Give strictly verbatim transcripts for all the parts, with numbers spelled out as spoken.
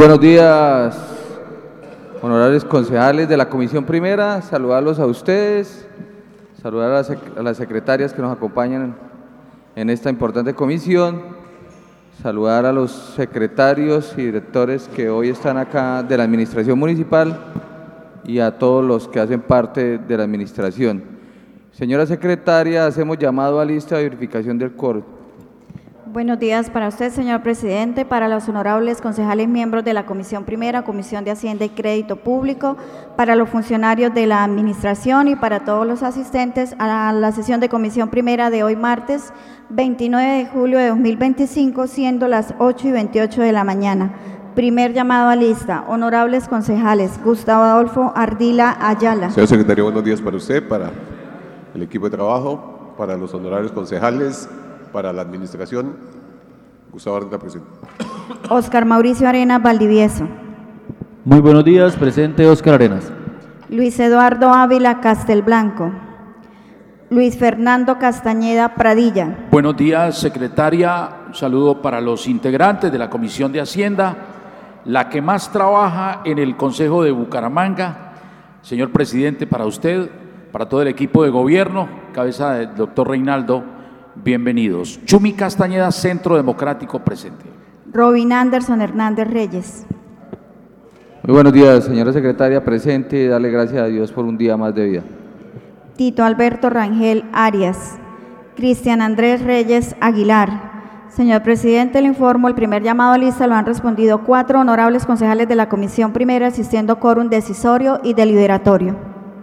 buenos días, honorables concejales de la Comisión Primera, saludarlos a ustedes, saludar a las, sec a las secretarias que nos acompañan en esta importante comisión, saludar a los secretarios y directores que hoy están acá de la Administración Municipal y a todos los que hacen parte de la Administración. Señora secretaria, hacemos llamado a lista de verificación del quórum. Buenos días para usted, señor presidente, para los honorables concejales miembros de la Comisión Primera, Comisión de Hacienda y Crédito Público, para los funcionarios de la Administración y para todos los asistentes a la sesión de Comisión Primera de hoy martes veintinueve de julio de dos mil veinticinco, siendo las ocho y veintiocho de la mañana. Primer llamado a lista, honorables concejales, Gustavo Adolfo Ardila Ayala. Señor secretario, buenos días para usted, para el equipo de trabajo, para los honorables concejales, para la administración. Gustavo Ardila, presente. Óscar Mauricio Arenas Valdivieso. Muy buenos días, presente Óscar Arenas. Luis Eduardo Ávila Castelblanco. Luis Fernando Castañeda Pradilla. Buenos días, secretaria. Un saludo para los integrantes de la Comisión de Hacienda, la que más trabaja en el Consejo de Bucaramanga. Señor presidente, para usted, para todo el equipo de gobierno, cabeza del doctor Reinaldo, bienvenidos. Chumi Castañeda, Centro Democrático, presente. Robin Anderson Hernández Reyes. Muy buenos días, señora secretaria, presente, y darle gracias a Dios por un día más de vida. Tito Alberto Rangel Arias. Cristian Andrés Reyes Aguilar. Señor presidente, le informo, el primer llamado a lista lo han respondido cuatro honorables concejales de la Comisión Primera, asistiendo quórum decisorio y deliberatorio.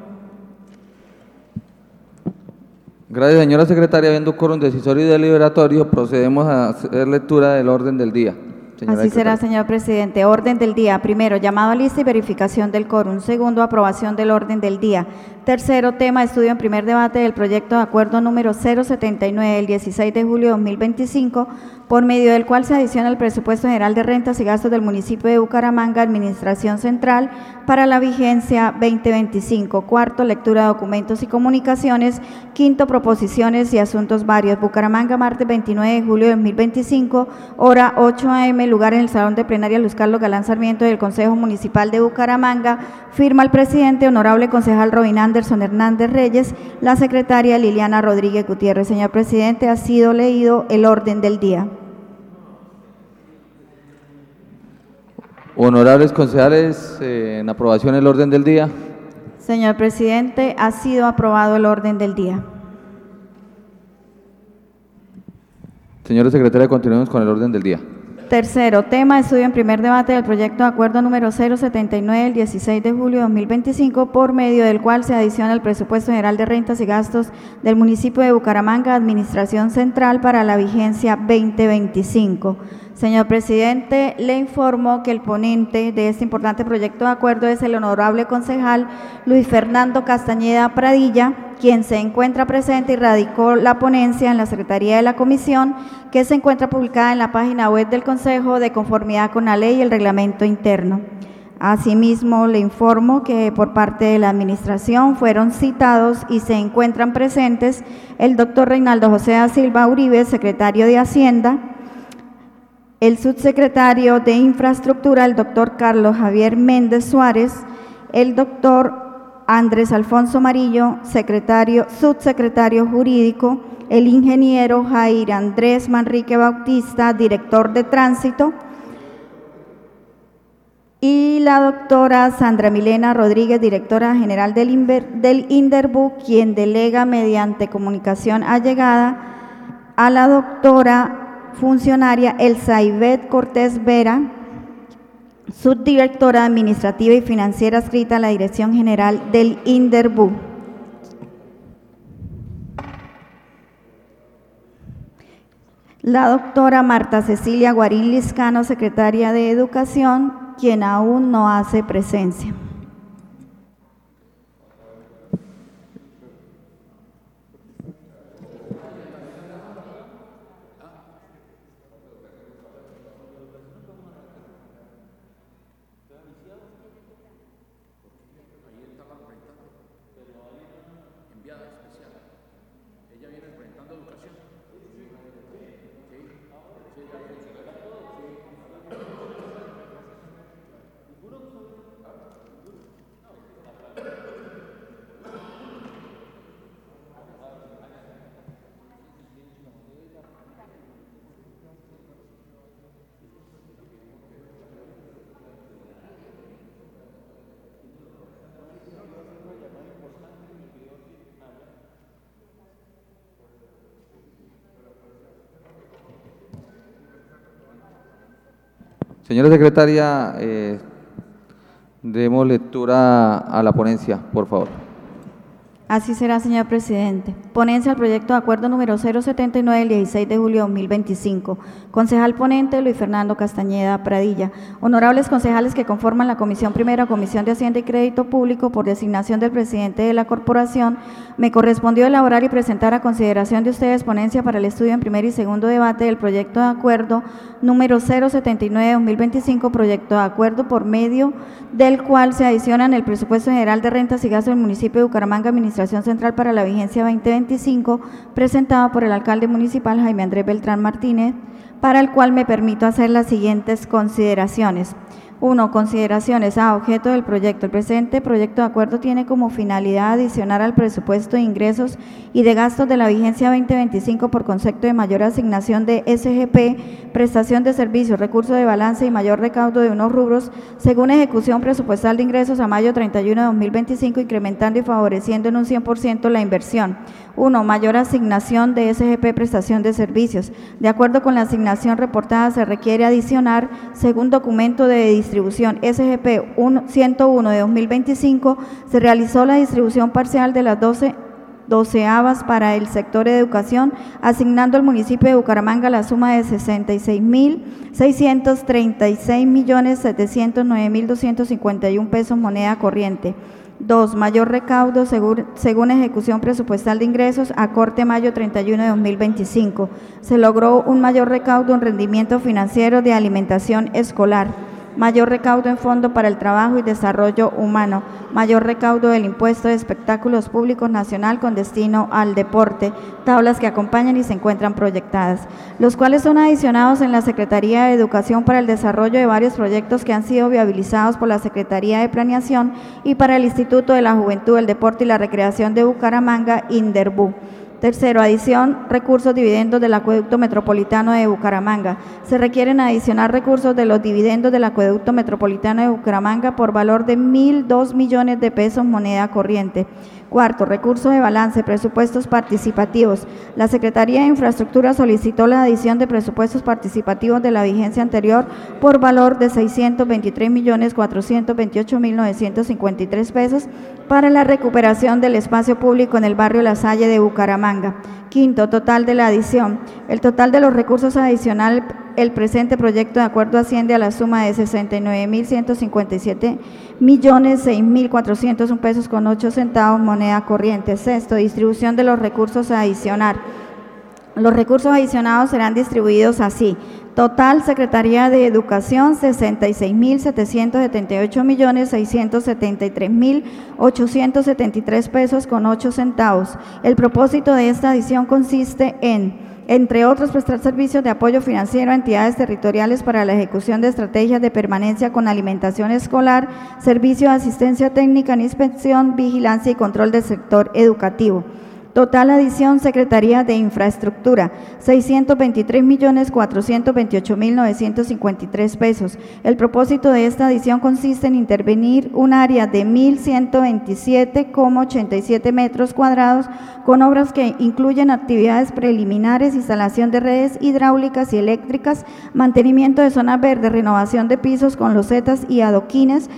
Gracias, señora secretaria. Viendo quórum decisorio y deliberatorio, procedemos a hacer lectura del orden del día. Señora Así será, secretaria. señor presidente. Orden del día. Primero, llamado a lista y verificación del quórum. Segundo, aprobación del orden del día. Tercero, tema, estudio en primer debate del proyecto de acuerdo número cero setenta y nueve del dieciséis de julio de dos mil veinticinco, por medio del cual se adiciona el presupuesto general de rentas y gastos del municipio de Bucaramanga, Administración Central, para la vigencia veinte veinticinco. Cuarto, lectura de documentos y comunicaciones. Quinto, proposiciones y asuntos varios. Bucaramanga, martes veintinueve de julio de dos mil veinticinco, hora ocho a eme, lugar en el Salón de Plenaria Luz Carlos Galán Sarmiento del Consejo Municipal de Bucaramanga. Firma el presidente, honorable concejal Robin Anderson Hernández Reyes, la secretaria Liliana Rodríguez Gutiérrez. Señor presidente, ha sido leído el orden del día. Honorables concejales, eh, en aprobación el orden del día. Señor presidente, ha sido aprobado el orden del día. Señora secretaria, continuemos con el orden del día. Tercero, tema, estudio en primer debate del proyecto de acuerdo número cero setenta y nueve del dieciséis de julio de dos mil veinticinco, por medio del cual se adiciona el presupuesto general de rentas y gastos del municipio de Bucaramanga, Administración Central, para la vigencia veinte veinticinco. Señor presidente, le informo que el ponente de este importante proyecto de acuerdo es el honorable concejal Luis Fernando Castañeda Pradilla, quien se encuentra presente y radicó la ponencia en la Secretaría de la Comisión, que se encuentra publicada en la página web del Consejo de conformidad con la ley y el reglamento interno. Asimismo, le informo que por parte de la Administración fueron citados y se encuentran presentes el doctor Reinaldo José da Silva Uribe, secretario de Hacienda, el subsecretario de Infraestructura, el doctor Carlos Javier Méndez Suárez, el doctor Andrés Alfonso Marillo, secretario, subsecretario jurídico, el ingeniero Jair Andrés Manrique Bautista, director de Tránsito, y la doctora Sandra Milena Rodríguez, directora general del, Inver, del INDERBU, quien delega mediante comunicación allegada a la doctora funcionaria Elsa Ivette Cortés Vera, subdirectora administrativa y financiera adscrita a la Dirección General del INDERBU. La doctora Marta Cecilia Guarín Liscano, secretaria de Educación, quien aún no hace presencia. Señora secretaria, eh, demos lectura a la ponencia, por favor. Así será, señor presidente. Ponencia al proyecto de acuerdo número cero setenta y nueve del dieciséis de julio de dos mil veinticinco. Concejal ponente Luis Fernando Castañeda Pradilla. Honorables concejales que conforman la Comisión Primera, Comisión de Hacienda y Crédito Público, por designación del presidente de la corporación, me correspondió elaborar y presentar a consideración de ustedes ponencia para el estudio en primer y segundo debate del proyecto de acuerdo número cero setenta y nueve de dos mil veinticinco, proyecto de acuerdo por medio del cual se adicionan el presupuesto general de rentas y gastos del municipio de Bucaramanga, Administración Central para la vigencia veinte veinticinco, presentado por el alcalde municipal Jaime Andrés Beltrán Martínez, para el cual me permito hacer las siguientes consideraciones. uno. Consideraciones a objeto del proyecto. El presente proyecto de acuerdo tiene como finalidad adicionar al presupuesto de ingresos y de gastos de la vigencia veinte veinticinco por concepto de mayor asignación de S G P, prestación de servicios, recursos de balance y mayor recaudo de unos rubros, según ejecución presupuestal de ingresos a mayo treinta y uno de dos mil veinticinco, incrementando y favoreciendo en un cien por ciento la inversión. uno. Mayor asignación de S G P, prestación de servicios. De acuerdo con la asignación reportada, se requiere adicionar, según documento de distribución S G P ciento uno de dos mil veinticinco, se realizó la distribución parcial de las doce doceavas para el sector de educación, asignando al municipio de Bucaramanga la suma de sesenta y seis mil seiscientos treinta y seis millones setecientos nueve mil doscientos cincuenta y un pesos moneda corriente. dos. Mayor recaudo según, según ejecución presupuestal de ingresos a corte mayo treinta y uno de dos mil veinticinco. Se logró un mayor recaudo en rendimiento financiero de alimentación escolar, mayor recaudo en fondo para el trabajo y desarrollo humano, mayor recaudo del impuesto de espectáculos públicos nacional con destino al deporte, tablas que acompañan y se encuentran proyectadas, los cuales son adicionados en la Secretaría de Educación para el desarrollo de varios proyectos que han sido viabilizados por la Secretaría de Planeación y para el Instituto de la Juventud, el Deporte y la Recreación de Bucaramanga, INDERBU. Tercero, adición recursos dividendos del Acueducto Metropolitano de Bucaramanga. Se requieren adicionar recursos de los dividendos del Acueducto Metropolitano de Bucaramanga por valor de mil dos millones de pesos moneda corriente. Cuarto, recursos de balance, presupuestos participativos. La Secretaría de Infraestructura solicitó la adición de presupuestos participativos de la vigencia anterior por valor de seiscientos veintitrés millones cuatrocientos veintiocho mil novecientos cincuenta y tres pesos para la recuperación del espacio público en el barrio La Salle de Bucaramanga. Quinto, total de la adición. El total de los recursos adicional, el presente proyecto de acuerdo asciende a la suma de sesenta y nueve mil ciento cincuenta y siete millones seis mil cuatrocientos un pesos con ocho centavos moneda corriente. Sexto, distribución de los recursos a adicionar. Los recursos adicionados serán distribuidos así. Total, Secretaría de Educación, sesenta y seis mil setecientos setenta y ocho millones seiscientos setenta y tres mil ochocientos setenta y tres pesos con ocho centavos. El propósito de esta adición consiste en, entre otros, prestar servicios de apoyo financiero a entidades territoriales para la ejecución de estrategias de permanencia con alimentación escolar, servicio de asistencia técnica en inspección, vigilancia y control del sector educativo. Total adición, Secretaría de Infraestructura, seiscientos veintitrés millones cuatrocientos veintiocho mil novecientos cincuenta y tres pesos. El propósito de esta adición consiste en intervenir un área de mil ciento veintisiete coma ochenta y siete metros cuadrados con obras que incluyen actividades preliminares, instalación de redes hidráulicas y eléctricas, mantenimiento de zonas verdes, renovación de pisos con losetas y adoquines,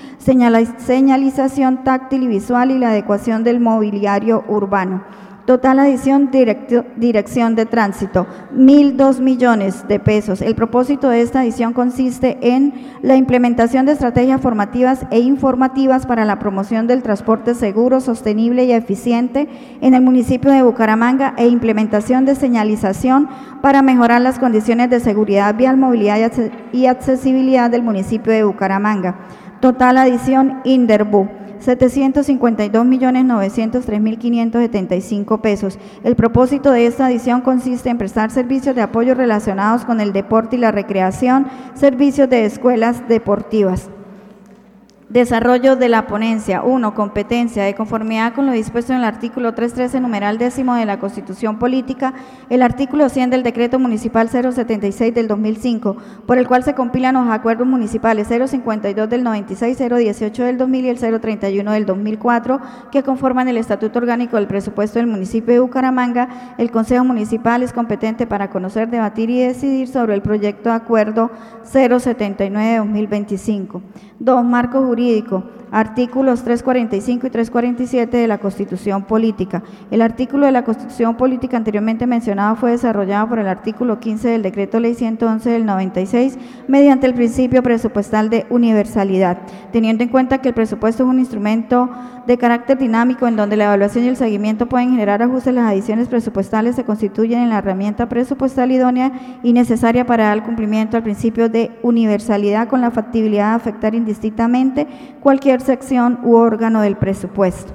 señalización táctil y visual y la adecuación del mobiliario urbano. Total adición, dirección de tránsito, mil dos millones de pesos. El propósito de esta adición consiste en la implementación de estrategias formativas e informativas para la promoción del transporte seguro, sostenible y eficiente en el municipio de Bucaramanga e implementación de señalización para mejorar las condiciones de seguridad vial, movilidad y accesibilidad del municipio de Bucaramanga. Total adición, INDERBU, setecientos cincuenta y dos millones novecientos tres mil quinientos setenta y cinco pesos. El propósito de esta adición consiste en prestar servicios de apoyo relacionados con el deporte y la recreación, servicios de escuelas deportivas. Desarrollo de la ponencia. uno. Competencia. De conformidad con lo dispuesto en el artículo trescientos trece, numeral décimo de la Constitución Política, el artículo cien del Decreto Municipal cero setenta y seis del dos mil cinco, por el cual se compilan los acuerdos municipales cero cincuenta y dos del noventa y seis, cero dieciocho del dos mil y el cero treinta y uno del dos mil cuatro, que conforman el Estatuto Orgánico del Presupuesto del municipio de Bucaramanga, el Consejo Municipal es competente para conocer, debatir y decidir sobre el proyecto de acuerdo cero setenta y nueve de dos mil veinticinco. dos. Marco jurídico. Artículos trescientos cuarenta y cinco y trescientos cuarenta y siete de la Constitución Política. El artículo de la Constitución Política anteriormente mencionado fue desarrollado por el artículo quince del Decreto Ley ciento once del noventa y seis mediante el principio presupuestal de universalidad, teniendo en cuenta que el presupuesto es un instrumento de carácter dinámico en donde la evaluación y el seguimiento pueden generar ajustes. Las adiciones presupuestales se constituyen en la herramienta presupuestal idónea y necesaria para dar cumplimiento al principio de universalidad con la factibilidad de afectar indistintamente cualquier sección u órgano del presupuesto.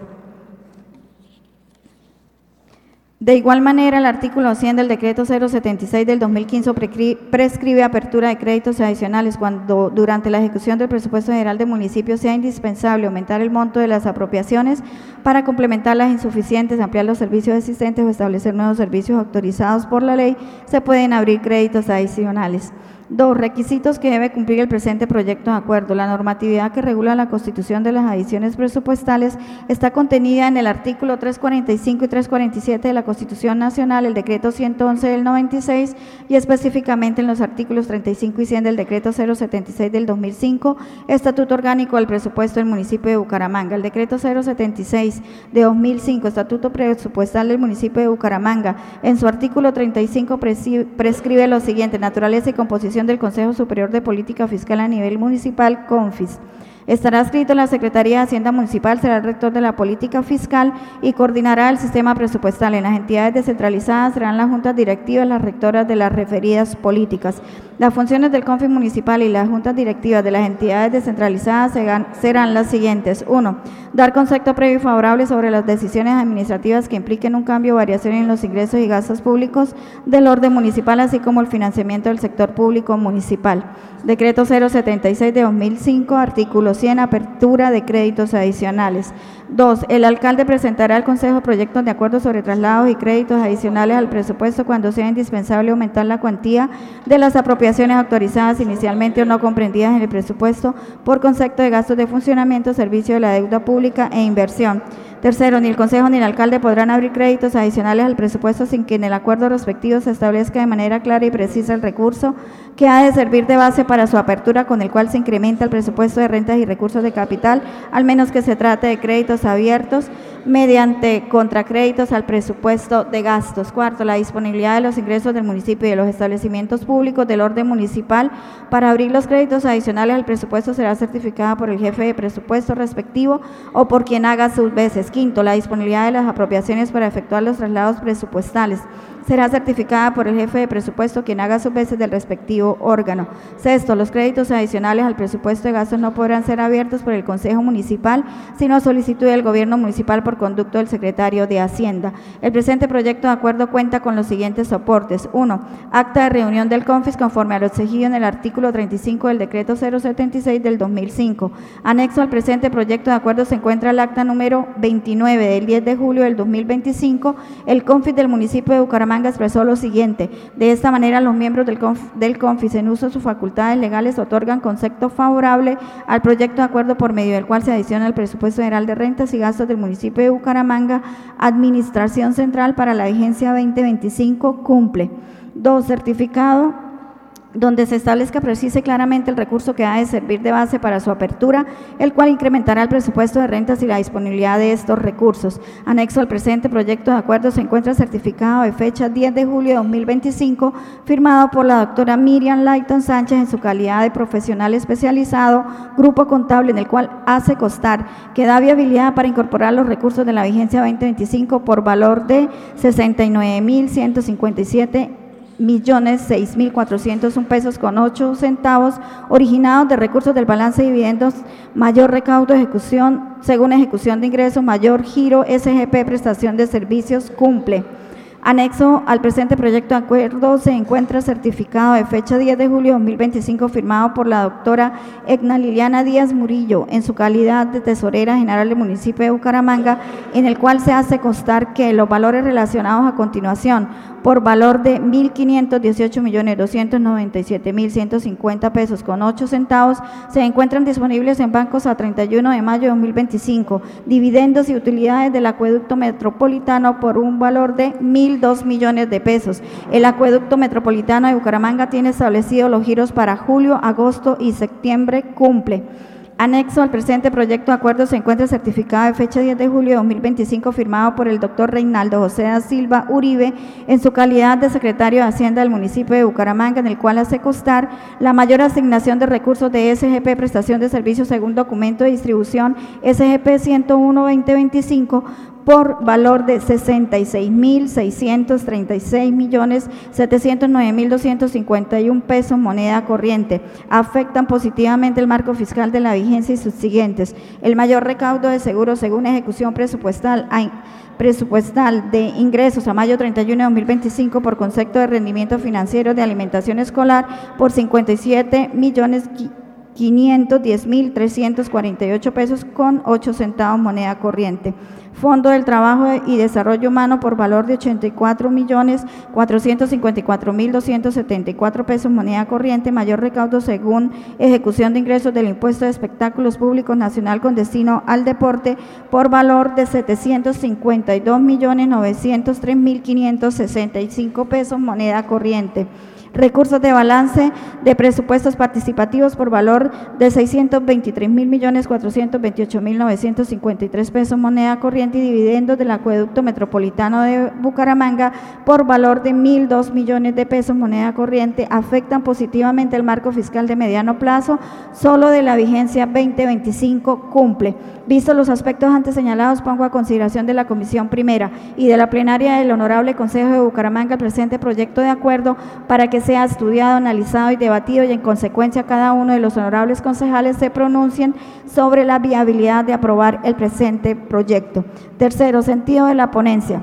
De igual manera, el artículo cien del Decreto cero setenta y seis del dos mil quince prescribe apertura de créditos adicionales cuando durante la ejecución del presupuesto general del municipio sea indispensable aumentar el monto de las apropiaciones para complementar las insuficientes, ampliar los servicios existentes o establecer nuevos servicios autorizados por la ley, se pueden abrir créditos adicionales. dos. Requisitos que debe cumplir el presente proyecto de acuerdo. La normatividad que regula la constitución de las adiciones presupuestales está contenida en el artículo trescientos cuarenta y cinco y trescientos cuarenta y siete de la Constitución Nacional, el Decreto ciento once del noventa y seis y específicamente en los artículos treinta y cinco y cien del Decreto cero setenta y seis del dos mil cinco, Estatuto Orgánico del Presupuesto del municipio de Bucaramanga. El Decreto cero setenta y seis de dos mil cinco, Estatuto Presupuestal del municipio de Bucaramanga, en su artículo treinta y cinco prescribe lo siguiente: naturaleza y composición del Consejo Superior de Política Fiscal a nivel municipal, CONFIS. Estará adscrito en la Secretaría de Hacienda Municipal, será el rector de la política fiscal y coordinará el sistema presupuestal. En las entidades descentralizadas serán las juntas directivas las rectoras de las referidas políticas. Las funciones del CONFIS municipal y las juntas directivas de las entidades descentralizadas serán, serán las siguientes. uno. Dar concepto previo y favorable sobre las decisiones administrativas que impliquen un cambio o variación en los ingresos y gastos públicos del orden municipal, así como el financiamiento del sector público municipal. Decreto cero setenta y seis de dos mil cinco, artículo cien, apertura de créditos adicionales. dos. El alcalde presentará al Consejo proyectos de acuerdo sobre traslados y créditos adicionales al presupuesto cuando sea indispensable aumentar la cuantía de las apropiaciones autorizadas inicialmente o no comprendidas en el presupuesto por concepto de gastos de funcionamiento, servicio de la deuda pública e inversión. Tercero, ni el Consejo ni el alcalde podrán abrir créditos adicionales al presupuesto sin que en el acuerdo respectivo se establezca de manera clara y precisa el recurso que ha de servir de base para su apertura, con el cual se incrementa el presupuesto de rentas y recursos de capital, al menos que se trate de créditos abiertos mediante contracréditos al presupuesto de gastos. Cuarto, la disponibilidad de los ingresos del municipio y de los establecimientos públicos del orden municipal para abrir los créditos adicionales al presupuesto será certificada por el jefe de presupuesto respectivo o por quien haga sus veces. Quinto, la disponibilidad de las apropiaciones para efectuar los traslados presupuestales será certificada por el jefe de presupuesto, quien haga sus veces del respectivo órgano. Sexto, los créditos adicionales al presupuesto de gastos no podrán ser abiertos por el Consejo Municipal, sino a solicitud del Gobierno Municipal por conducto del Secretario de Hacienda. El presente proyecto de acuerdo cuenta con los siguientes soportes. uno. Acta de reunión del CONFIS conforme a lo exigido en el artículo treinta y cinco del Decreto cero setenta y seis del dos mil cinco. Anexo al presente proyecto de acuerdo se encuentra el acta número veintinueve del diez de julio del dos mil veinticinco. El CONFIS del municipio de Bucaramanga expresó lo siguiente: de esta manera los miembros del, conf, del CONFIS en uso de sus facultades legales otorgan concepto favorable al proyecto de acuerdo por medio del cual se adiciona el presupuesto general de rentas y gastos del municipio de Bucaramanga, Administración Central para la vigencia veinte veinticinco, cumple. dos. Certificado donde se establezca precise claramente el recurso que ha de servir de base para su apertura, el cual incrementará el presupuesto de rentas y la disponibilidad de estos recursos. Anexo al presente proyecto de acuerdo se encuentra certificado de fecha diez de julio de dos mil veinticinco, firmado por la doctora Miriam Layton Sánchez en su calidad de profesional especializado, grupo contable, en el cual hace constar que da viabilidad para incorporar los recursos de la vigencia veinte veinticinco por valor de sesenta y nueve mil ciento cincuenta y siete millones seis mil cuatrocientos un pesos con ocho centavos, originados de recursos del balance de dividendos, mayor recaudo de ejecución según ejecución de ingresos, mayor giro S G P prestación de servicios, cumple. Anexo al presente proyecto de acuerdo se encuentra certificado de fecha diez de julio de dos mil veinticinco firmado por la doctora Egna Liliana Díaz Murillo en su calidad de tesorera general del municipio de Bucaramanga, en el cual se hace constar que los valores relacionados a continuación por valor de mil quinientos dieciocho millones doscientos noventa y siete mil ciento cincuenta pesos con ocho centavos se encuentran disponibles en bancos a treinta y uno de mayo de dos mil veinticinco, dividendos y utilidades del acueducto metropolitano por un valor de mil dos millones de pesos. El acueducto metropolitano de Bucaramanga tiene establecidos los giros para julio, agosto y septiembre, cumple. Anexo al presente proyecto de acuerdo se encuentra certificado de fecha diez de julio de dos mil veinticinco firmado por el doctor Reinaldo José da Silva Uribe en su calidad de secretario de Hacienda del municipio de Bucaramanga, en el cual hace constar la mayor asignación de recursos de S G P prestación de servicios según documento de distribución S G P ciento uno barra veinte veinticinco por valor de sesenta y seis mil seiscientos treinta y seis millones setecientos nueve mil doscientos cincuenta y uno pesos moneda corriente. Afectan positivamente el marco fiscal de la vigencia y subsiguientes. El mayor recaudo de seguros según ejecución presupuestal a presupuestal de ingresos a mayo treinta y uno de dos mil veinticinco por concepto de rendimiento financiero de alimentación escolar por cincuenta y siete millones quinientos diez mil trescientos cuarenta y ocho pesos con ocho centavos moneda corriente. Fondo del Trabajo y Desarrollo Humano por valor de ochenta y cuatro millones cuatrocientos cincuenta y cuatro mil doscientos setenta y cuatro pesos moneda corriente, mayor recaudo según ejecución de ingresos del impuesto de espectáculos públicos nacional con destino al deporte por valor de setecientos cincuenta y dos millones novecientos tres mil quinientos sesenta y cinco pesos moneda corriente. Recursos de balance de presupuestos participativos por valor de seiscientos veintitrés mil millones cuatrocientos veintiocho mil novecientos cincuenta y tres pesos moneda corriente y dividendos del acueducto metropolitano de Bucaramanga por valor de mil dos millones de pesos moneda corriente afectan positivamente el marco fiscal de mediano plazo, solo de la vigencia veinte veinticinco cumple. Vistos los aspectos antes señalados, pongo a consideración de la Comisión Primera y de la plenaria del Honorable Consejo de Bucaramanga el presente proyecto de acuerdo para que sea estudiado, analizado y debatido y en consecuencia cada uno de los honorables concejales se pronuncien sobre la viabilidad de aprobar el presente proyecto. Tercero, sentido de la ponencia.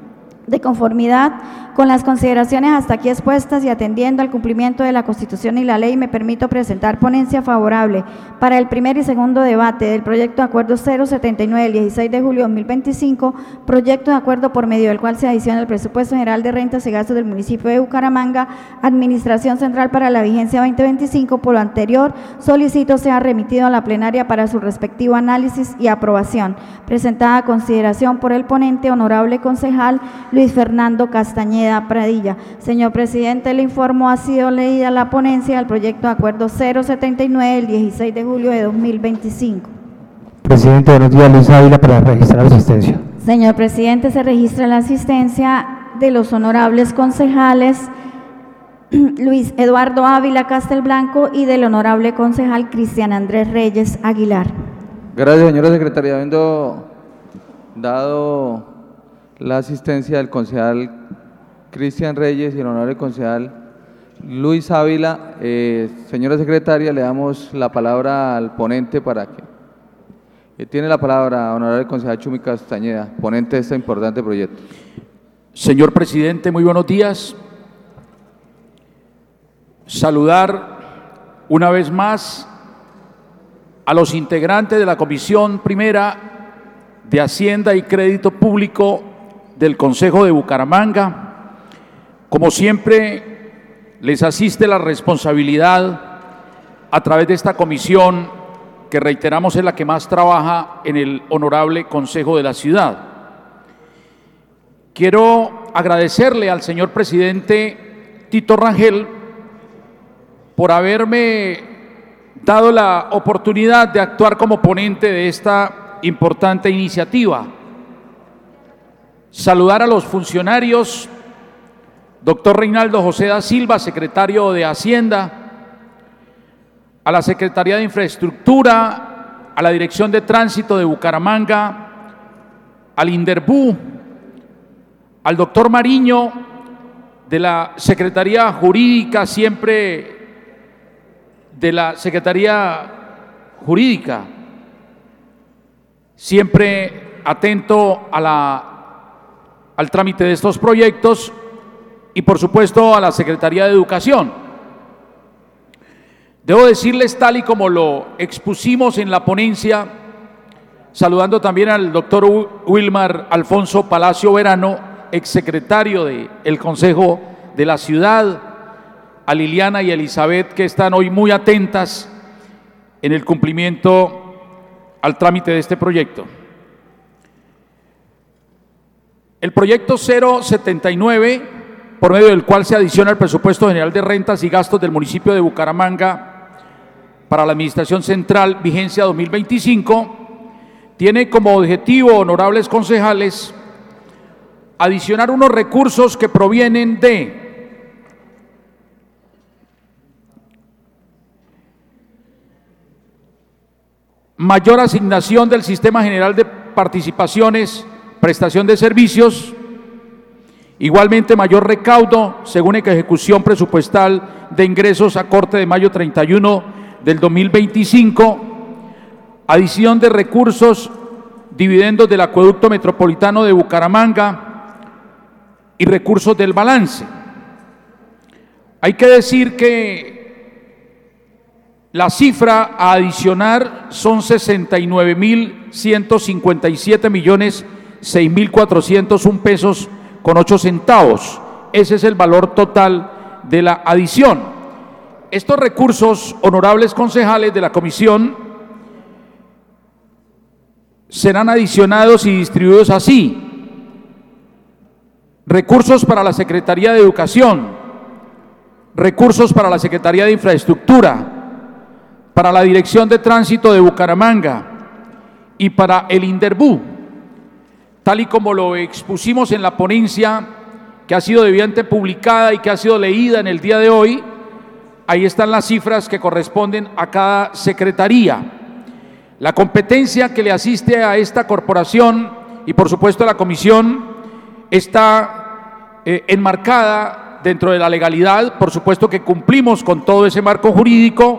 De conformidad con las consideraciones hasta aquí expuestas y atendiendo al cumplimiento de la Constitución y la ley, me permito presentar ponencia favorable para el primer y segundo debate del proyecto de acuerdo cero setenta y nueve del dieciséis de julio de dos mil veinticinco, proyecto de acuerdo por medio del cual se adiciona el presupuesto general de rentas y gastos del municipio de Bucaramanga, Administración Central para la vigencia veinte veinticinco. Por lo anterior, solicito sea remitido a la plenaria para su respectivo análisis y aprobación. Presentada a consideración por el ponente, honorable concejal Luis Fernando Castañeda Pradilla. Señor presidente, le informo, ha sido leída la ponencia del proyecto de acuerdo cero setenta y nueve del dieciséis de julio de dos mil veinticinco. Presidente, buenos días. Luis Ávila para registrar la asistencia. Señor presidente, se registra la asistencia de los honorables concejales Luis Eduardo Ávila Castelblanco y del honorable concejal Cristian Andrés Reyes Aguilar. Gracias, señora secretaria. Habiendo dado la asistencia del concejal Cristian Reyes y el honorable concejal Luis Ávila, eh, señora secretaria, le damos la palabra al ponente para que eh, tiene la palabra honorable concejal Chumi Castañeda, ponente de este importante proyecto. Señor presidente, muy buenos días. Saludar una vez más a los integrantes de la Comisión Primera de Hacienda y Crédito Público del Consejo de Bucaramanga. Como siempre, les asiste la responsabilidad a través de esta comisión que reiteramos es la que más trabaja en el honorable Consejo de la Ciudad. Quiero agradecerle al señor presidente Tito Rangel por haberme dado la oportunidad de actuar como ponente de esta importante iniciativa. Saludar a los funcionarios, doctor Reinaldo José da Silva, secretario de Hacienda, a la Secretaría de Infraestructura, a la Dirección de Tránsito de Bucaramanga, al Inderbú, al doctor Mariño, de la Secretaría Jurídica, siempre de la Secretaría Jurídica, siempre atento a la al trámite de estos proyectos y por supuesto a la Secretaría de Educación. Debo decirles, tal y como lo expusimos en la ponencia, saludando también al doctor Wilmar Alfonso Palacio Verano, exsecretario del Consejo de la Ciudad, a Liliana y Elizabeth, que están hoy muy atentas en el cumplimiento al trámite de este proyecto. El proyecto cero setenta y nueve, por medio del cual se adiciona el presupuesto general de rentas y gastos del municipio de Bucaramanga para la Administración Central, vigencia dos mil veinticinco, tiene como objetivo, honorables concejales, adicionar unos recursos que provienen de mayor asignación del Sistema General de Participaciones, prestación de servicios, igualmente mayor recaudo según ejecución presupuestal de ingresos a corte de mayo treinta y uno del dos mil veinticinco, adición de recursos, dividendos del acueducto metropolitano de Bucaramanga y recursos del balance. Hay que decir que la cifra a adicionar son sesenta y nueve mil ciento cincuenta y siete millones seis mil cuatrocientos un pesos con ocho centavos. Ese es el valor total de la adición. Estos recursos, honorables concejales de la comisión, serán adicionados y distribuidos así: recursos para la Secretaría de Educación, recursos para la Secretaría de Infraestructura, para la Dirección de Tránsito de Bucaramanga y para el Inderbú, tal y como lo expusimos en la ponencia que ha sido debidamente publicada y que ha sido leída en el día de hoy. Ahí están las cifras que corresponden a cada secretaría. La competencia que le asiste a esta corporación y por supuesto a la comisión está eh, enmarcada dentro de la legalidad. Por supuesto que cumplimos con todo ese marco jurídico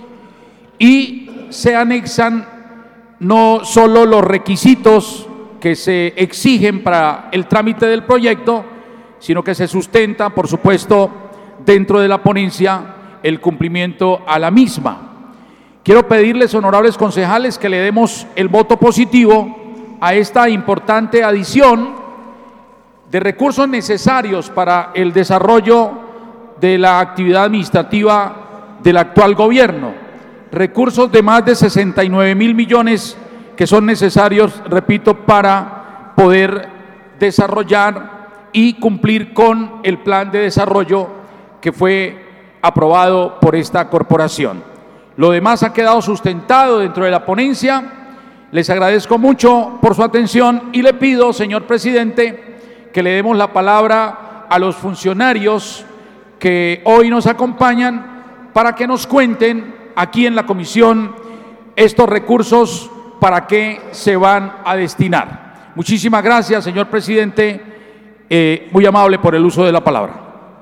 y se anexan no solo los requisitos que se exigen para el trámite del proyecto, sino que se sustenta, por supuesto, dentro de la ponencia el cumplimiento a la misma. Quiero pedirles, honorables concejales, que le demos el voto positivo a esta importante adición de recursos necesarios para el desarrollo de la actividad administrativa del actual gobierno. Recursos de más de sesenta y nueve mil millones que son necesarios, repito, para poder desarrollar y cumplir con el plan de desarrollo que fue aprobado por esta corporación. Lo demás ha quedado sustentado dentro de la ponencia. Les agradezco mucho por su atención y le pido, señor presidente, que le demos la palabra a los funcionarios que hoy nos acompañan para que nos cuenten aquí en la comisión estos recursos para qué se van a destinar. Muchísimas gracias, señor presidente, eh, muy amable por el uso de la palabra.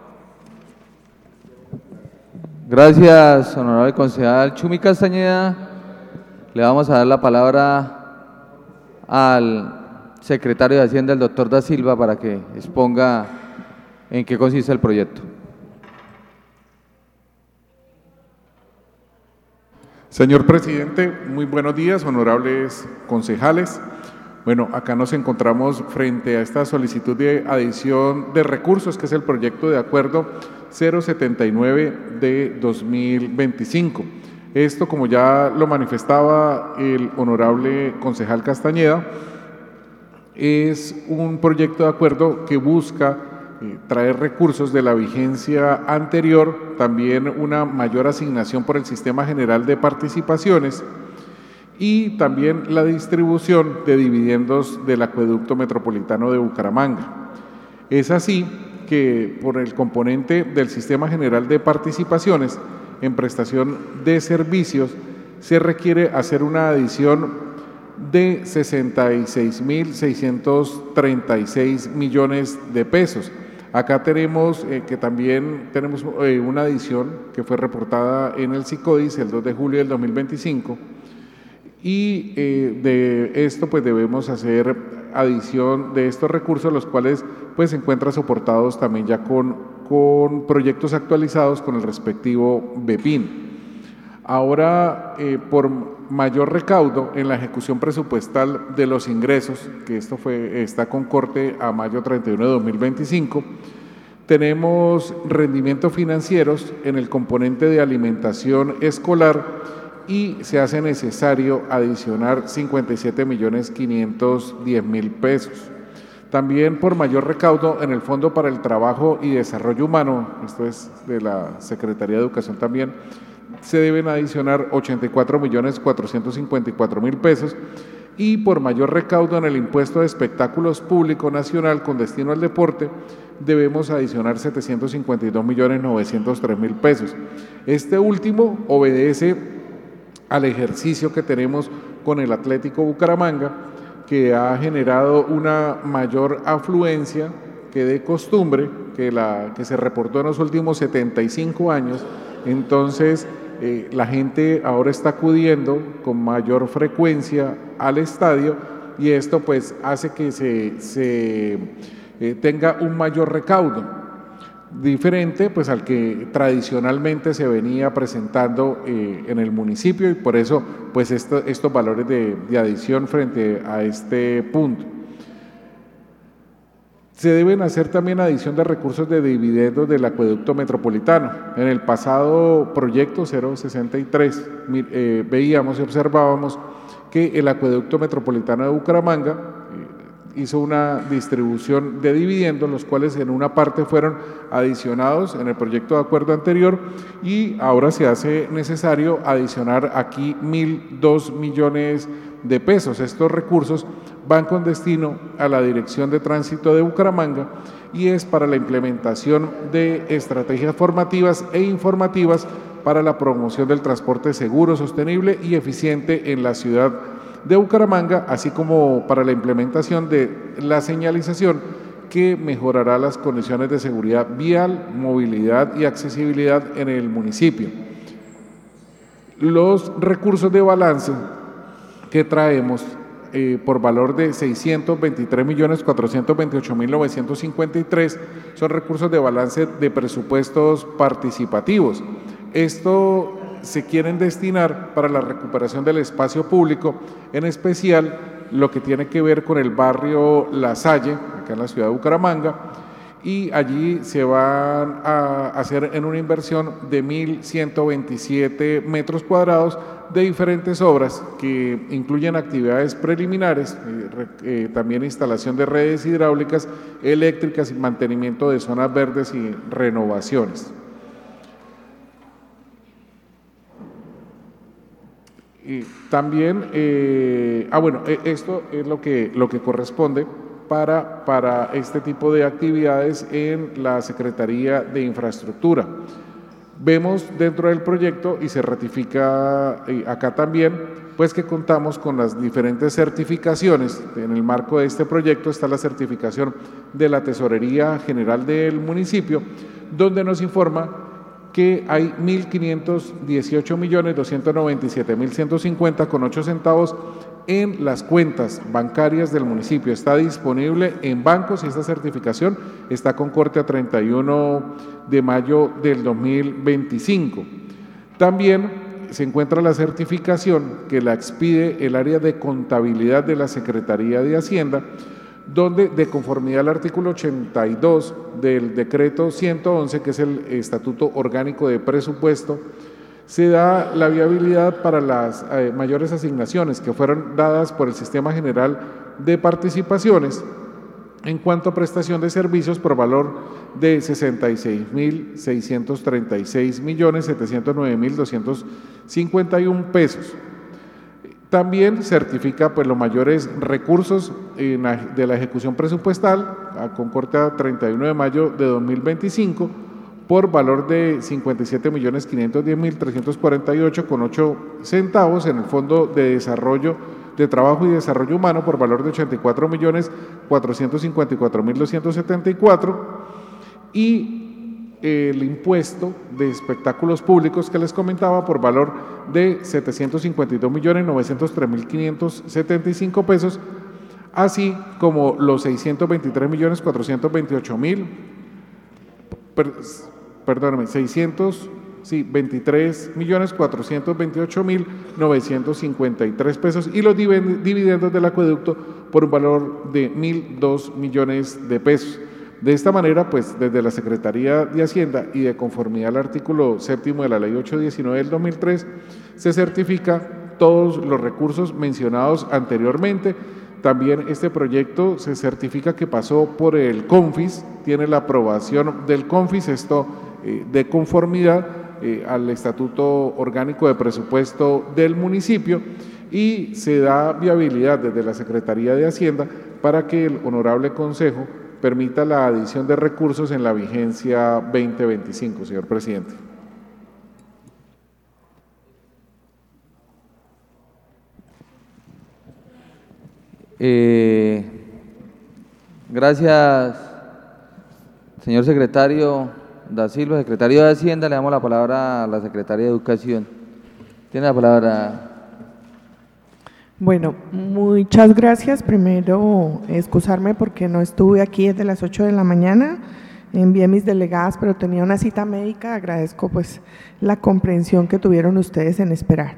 Gracias, honorable concejal Chumi Castañeda. Le vamos a dar la palabra al secretario de Hacienda, el doctor Da Silva, para que exponga en qué consiste el proyecto. Señor presidente, muy buenos días, honorables concejales. Bueno, acá nos encontramos frente a esta solicitud de adición de recursos, que es el proyecto de acuerdo cero setenta y nueve de dos mil veinticinco. Esto, como ya lo manifestaba el honorable concejal Castañeda, es un proyecto de acuerdo que busca eh, traer recursos de la vigencia anterior, también una mayor asignación por el Sistema General de Participaciones y también la distribución de dividendos del acueducto metropolitano de Bucaramanga. Es así que por el componente del Sistema General de Participaciones en prestación de servicios se requiere hacer una adición de sesenta y seis mil seiscientos treinta y seis millones de pesos. Acá tenemos eh, que también tenemos eh, una adición que fue reportada en el SICODIS el dos de julio del dos mil veinticinco y eh, de esto pues debemos hacer adición de estos recursos, los cuales pues se encuentran soportados también ya con, con proyectos actualizados con el respectivo B P I N. Ahora, eh, por mayor recaudo en la ejecución presupuestal de los ingresos, que esto fue, está con corte a mayo treinta y uno de dos mil veinticinco, tenemos rendimientos financieros en el componente de alimentación escolar y se hace necesario adicionar cincuenta y siete millones quinientos diez mil pesos. También por mayor recaudo en el Fondo para el Trabajo y Desarrollo Humano, esto es de la Secretaría de Educación también, se deben adicionar ochenta y cuatro millones cuatrocientos cincuenta y cuatro mil pesos, y por mayor recaudo en el impuesto de espectáculos público nacional con destino al deporte debemos adicionar setecientos cincuenta y dos millones novecientos tres mil pesos. Este último obedece al ejercicio que tenemos con el Atlético Bucaramanga, que ha generado una mayor afluencia que de costumbre, que, la, que se reportó en los últimos setenta y cinco años. Entonces, eh, la gente ahora está acudiendo con mayor frecuencia al estadio y esto pues hace que se, se eh, tenga un mayor recaudo, diferente pues al que tradicionalmente se venía presentando eh, en el municipio, y por eso pues esto, estos valores de, de adición frente a este punto. Se deben hacer también adición de recursos de dividendos del acueducto metropolitano. En el pasado proyecto cero sesenta y tres eh, veíamos y observábamos que el acueducto metropolitano de Bucaramanga eh, hizo una distribución de dividendos, los cuales en una parte fueron adicionados en el proyecto de acuerdo anterior, y ahora se hace necesario adicionar aquí mil dos millones de pesos. Estos recursos van con destino a la Dirección de Tránsito de Bucaramanga y es para la implementación de estrategias formativas e informativas para la promoción del transporte seguro, sostenible y eficiente en la ciudad de Bucaramanga, así como para la implementación de la señalización que mejorará las condiciones de seguridad vial, movilidad y accesibilidad en el municipio. Los recursos de balance que traemos eh, por valor de seiscientos veintitrés millones cuatrocientos veintiocho mil novecientos cincuenta y tres son recursos de balance de presupuestos participativos. Esto se quieren destinar para la recuperación del espacio público, en especial lo que tiene que ver con el barrio La Salle, acá en la ciudad de Bucaramanga, y allí se van a hacer en una inversión de mil ciento veintisiete metros cuadrados de diferentes obras que incluyen actividades preliminares, eh, eh, también instalación de redes hidráulicas, eléctricas y mantenimiento de zonas verdes y renovaciones. Y también, eh, ah bueno, esto es lo que, lo que corresponde para, para este tipo de actividades en la Secretaría de Infraestructura. Vemos dentro del proyecto y se ratifica eh, acá también, pues que contamos con las diferentes certificaciones. En el marco de este proyecto está la certificación de la Tesorería General del municipio, donde nos informa que hay mil quinientos dieciocho millones doscientos noventa y siete mil ciento cincuenta con ocho centavos en las cuentas bancarias del municipio. Está disponible en bancos y esta certificación está con corte a treinta y uno de mayo del dos mil veinticinco. También se encuentra la certificación que la expide el área de contabilidad de la Secretaría de Hacienda, donde de conformidad al artículo ochenta y dos del decreto ciento once, que es el Estatuto Orgánico de Presupuesto, se da la viabilidad para las eh, mayores asignaciones que fueron dadas por el Sistema General de Participaciones en cuanto a prestación de servicios por valor de sesenta y seis mil seiscientos treinta y seis millones setecientos nueve mil doscientos cincuenta y uno pesos. También certifica pues, los mayores recursos en la, de la ejecución presupuestal a, con corte a treinta y uno de mayo de dos mil veinticinco por valor de cincuenta y siete millones quinientos diez mil trescientos cuarenta y ocho con ocho centavos en el Fondo de Desarrollo de Trabajo y Desarrollo Humano por valor de ochenta y cuatro millones cuatrocientos cincuenta y cuatro mil doscientos setenta y cuatro, y el impuesto de espectáculos públicos que les comentaba por valor de setecientos cincuenta y dos millones novecientos tres mil quinientos setenta y cinco pesos, así como los seiscientos veintitrés millones cuatrocientos veintiocho mil, per, perdóname, seiscientos, sí, veintitrés millones cuatrocientos veintiocho mil novecientos cincuenta y tres pesos y los dividendos del acueducto por un valor de mil dos millones de pesos. De esta manera, pues, desde la Secretaría de Hacienda y de conformidad al artículo séptimo de la Ley ochocientos diecinueve del dos mil tres, se certifica todos los recursos mencionados anteriormente. También este proyecto se certifica que pasó por el CONFIS, tiene la aprobación del CONFIS, esto eh, de conformidad eh, al Estatuto Orgánico de Presupuesto del municipio, y se da viabilidad desde la Secretaría de Hacienda para que el Honorable Consejo permita la adición de recursos en la vigencia veinte veinticinco, señor presidente. Eh, gracias, señor secretario Da Silva, secretario de Hacienda. Le damos la palabra a la secretaria de Educación. Tiene la palabra. Bueno, muchas gracias. Primero, excusarme porque no estuve aquí desde las ocho de la mañana. Envié mis delegadas, pero tenía una cita médica. Agradezco pues la comprensión que tuvieron ustedes en esperar.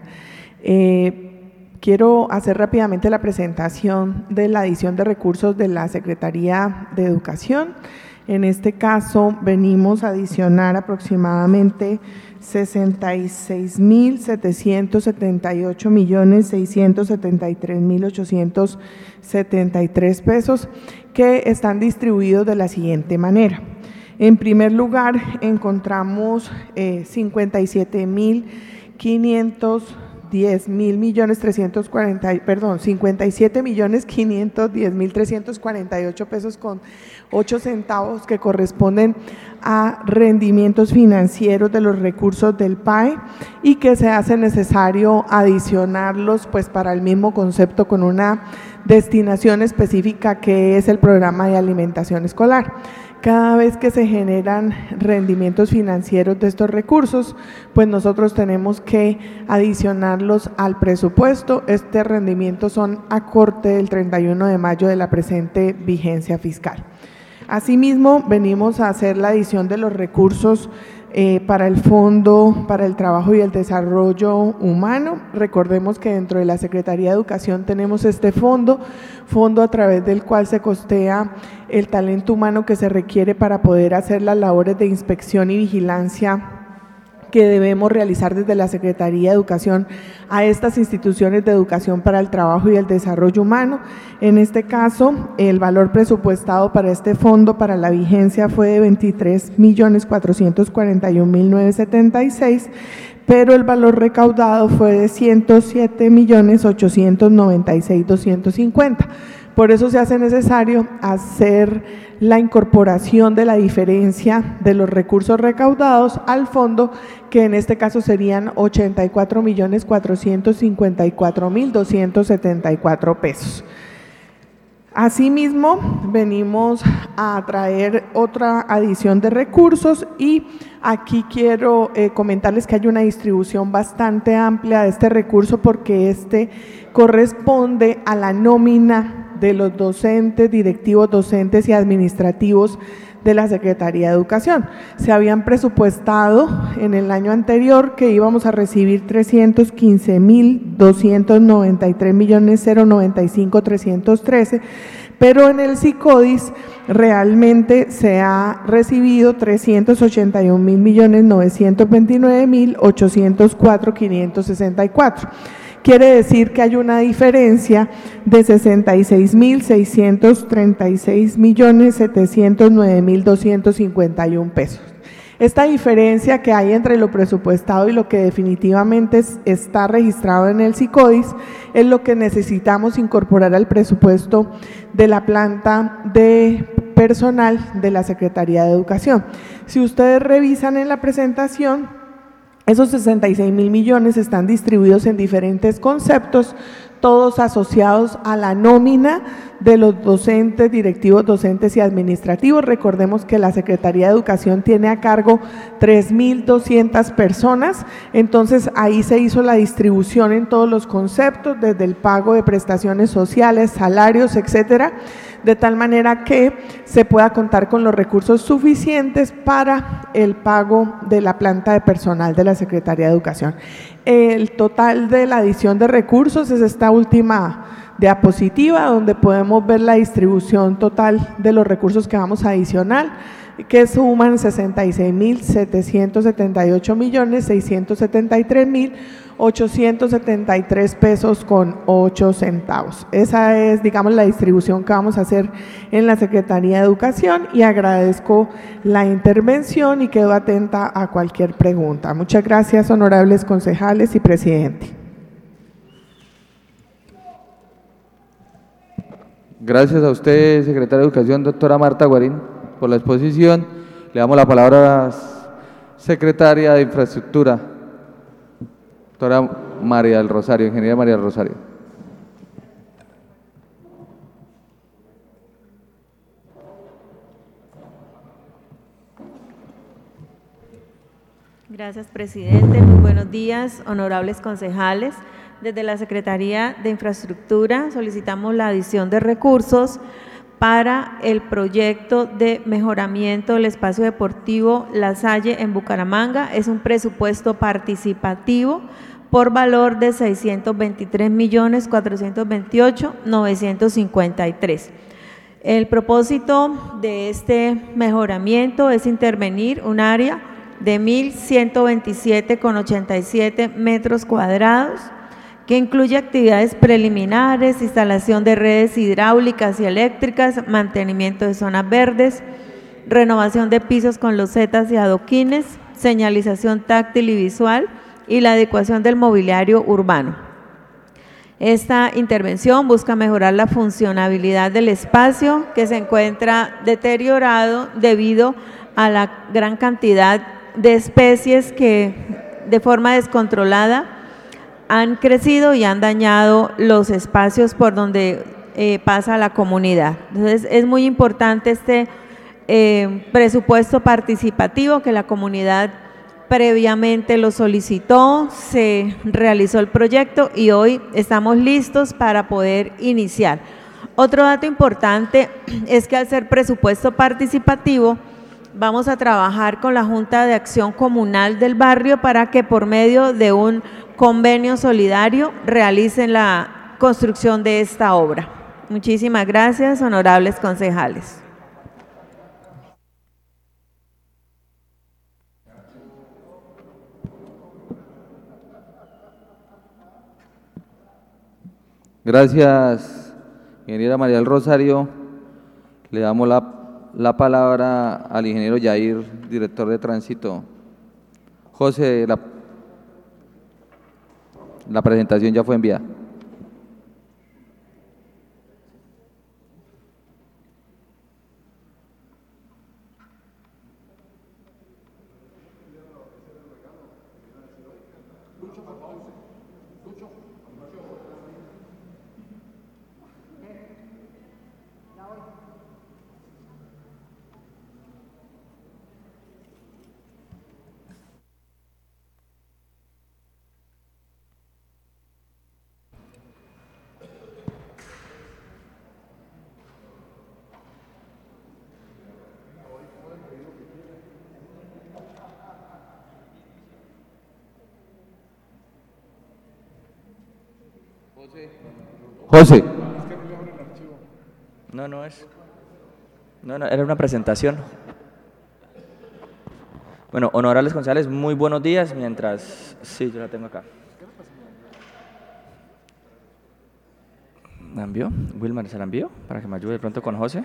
Eh, quiero hacer rápidamente la presentación de la adición de recursos de la Secretaría de Educación. En este caso, venimos a adicionar aproximadamente sesenta y seis mil setecientos setenta y ocho millones seiscientos setenta y tres mil ochocientos setenta y tres pesos, que están distribuidos de la siguiente manera. En primer lugar, encontramos eh, cincuenta y siete mil quinientos diez mil millones trescientos cuarenta, perdón, cincuenta y siete millones quinientos diez mil trescientos cuarenta y ocho pesos con ocho centavos, que corresponden a rendimientos financieros de los recursos del P A E y que se hace necesario adicionarlos pues para el mismo concepto con una destinación específica que es el programa de alimentación escolar. Cada vez que se generan rendimientos financieros de estos recursos, pues nosotros tenemos que adicionarlos al presupuesto. Este rendimiento son a corte del treinta y uno de mayo de la presente vigencia fiscal. Asimismo, venimos a hacer la adición de los recursos Eh, para el Fondo para el Trabajo y el Desarrollo Humano. Recordemos que dentro de la Secretaría de Educación tenemos este fondo, fondo a través del cual se costea el talento humano que se requiere para poder hacer las labores de inspección y vigilancia que debemos realizar desde la Secretaría de Educación a estas instituciones de educación para el trabajo y el desarrollo humano. En este caso, el valor presupuestado para este fondo para la vigencia fue de veintitrés millones cuatrocientos cuarenta y un mil novecientos setenta y seis, pero el valor recaudado fue de ciento siete millones ochocientos noventa y seis mil doscientos cincuenta. Por eso se hace necesario hacer la incorporación de la diferencia de los recursos recaudados al fondo, que en este caso serían ochenta y cuatro millones cuatrocientos cincuenta y cuatro mil doscientos setenta y cuatro pesos. Asimismo, venimos a traer otra adición de recursos y aquí quiero eh, comentarles que hay una distribución bastante amplia de este recurso, porque este corresponde a la nómina de los docentes, directivos docentes y administrativos de la Secretaría de Educación. Se habían presupuestado en el año anterior que íbamos a recibir trescientos quince mil doscientos noventa y tres millones cero noventa y cinco mil trescientos trece, pero en el SICODIS realmente se ha recibido trescientos ochenta y un mil millones novecientos veintinueve mil ochocientos cuatro mil quinientos sesenta y cuatro. Quiere decir que hay una diferencia de sesenta y seis mil seiscientos treinta y seis millones setecientos nueve mil doscientos cincuenta y un pesos. Esta diferencia que hay entre lo presupuestado y lo que definitivamente está registrado en el SICODIS es lo que necesitamos incorporar al presupuesto de la planta de personal de la Secretaría de Educación. Si ustedes revisan en la presentación, esos sesenta y seis mil millones están distribuidos en diferentes conceptos. todos asociados a la nómina de los docentes, directivos docentes y administrativos. Recordemos que la Secretaría de Educación tiene a cargo tres mil doscientas personas, entonces ahí se hizo la distribución en todos los conceptos, desde el pago de prestaciones sociales, salarios, etcétera, de tal manera que se pueda contar con los recursos suficientes para el pago de la planta de personal de la Secretaría de Educación. El total de la adición de recursos es esta última diapositiva, donde podemos ver la distribución total de los recursos que vamos a adicionar, que suman sesenta y seis mil setecientos setenta y ocho millones seiscientos setenta y tres mil ochocientos setenta y tres pesos con ocho centavos. Esa es, digamos, la distribución que vamos a hacer en la Secretaría de Educación, y agradezco la intervención y quedo atenta a cualquier pregunta. Muchas gracias, honorables concejales y presidente. Gracias a usted, secretaria de Educación, doctora Marta Guarín, por la exposición. Le damos la palabra a la secretaria de Infraestructura, doctora María del Rosario, ingeniera María del Rosario. Gracias, presidente. Muy buenos días, honorables concejales. Desde la Secretaría de Infraestructura solicitamos la adición de recursos para el proyecto de mejoramiento del espacio deportivo La Salle en Bucaramanga. Es un presupuesto participativo por valor de seiscientos veintitrés millones cuatrocientos veintiocho mil novecientos cincuenta y tres. El propósito de este mejoramiento es intervenir un área de mil ciento veintisiete coma ochenta y siete metros cuadrados, que incluye actividades preliminares, instalación de redes hidráulicas y eléctricas, mantenimiento de zonas verdes, renovación de pisos con losetas y adoquines, señalización táctil y visual y la adecuación del mobiliario urbano. Esta intervención busca mejorar la funcionabilidad del espacio, que se encuentra deteriorado debido a la gran cantidad de especies que de forma descontrolada han crecido y han dañado los espacios por donde eh, pasa la comunidad. Entonces es muy importante este eh, presupuesto participativo, que la comunidad previamente lo solicitó, se realizó el proyecto y hoy estamos listos para poder iniciar. Otro dato importante es que al ser presupuesto participativo, vamos a trabajar con la Junta de Acción Comunal del barrio para que por medio de un convenio solidario realicen la construcción de esta obra. Muchísimas gracias, honorables concejales. Gracias, ingeniera María del Rosario. Le damos la la palabra al ingeniero Yair, director de tránsito. José, la, la presentación ya fue enviada. José. No, no es. No, no, era una presentación. Bueno, honorables concejales, muy buenos días. Mientras, sí, yo la tengo acá. ¿La envió? Wilmar, ¿se la envió? Para que me ayude de pronto con José.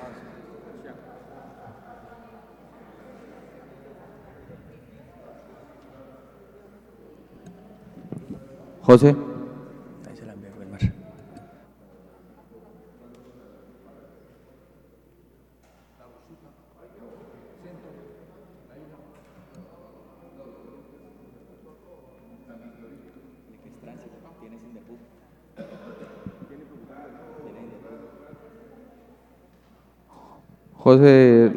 José. Ahí se la envió Wilmar. José.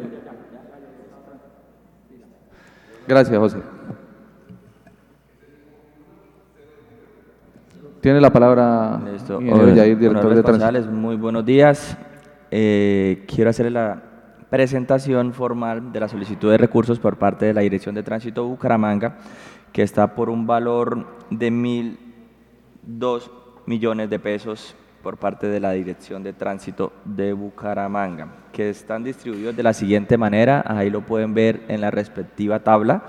Gracias, José. Tiene la palabra Listo. ingeniero Yair, director de tránsito. González, muy buenos días. Eh, quiero hacerle la presentación formal de la solicitud de recursos por parte de la Dirección de Tránsito Bucaramanga, que está por un valor de mil dos millones de pesos por parte de la Dirección de Tránsito de Bucaramanga, que están distribuidos de la siguiente manera, ahí lo pueden ver en la respectiva tabla,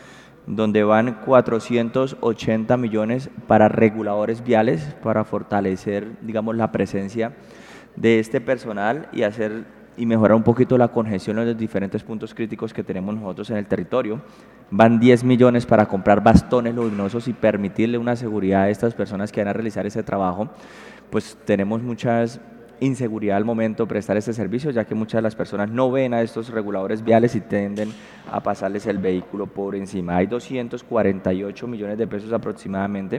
donde van cuatrocientos ochenta millones para reguladores viales, para fortalecer, digamos, la presencia de este personal y hacer y mejorar un poquito la congestión en los diferentes puntos críticos que tenemos nosotros en el territorio. Van diez millones para comprar bastones luminosos y permitirle una seguridad a estas personas que van a realizar ese trabajo. Pues tenemos muchas inseguridad al momento de prestar este servicio, ya que muchas de las personas no ven a estos reguladores viales y tienden a pasarles el vehículo por encima. Hay doscientos cuarenta y ocho millones de pesos aproximadamente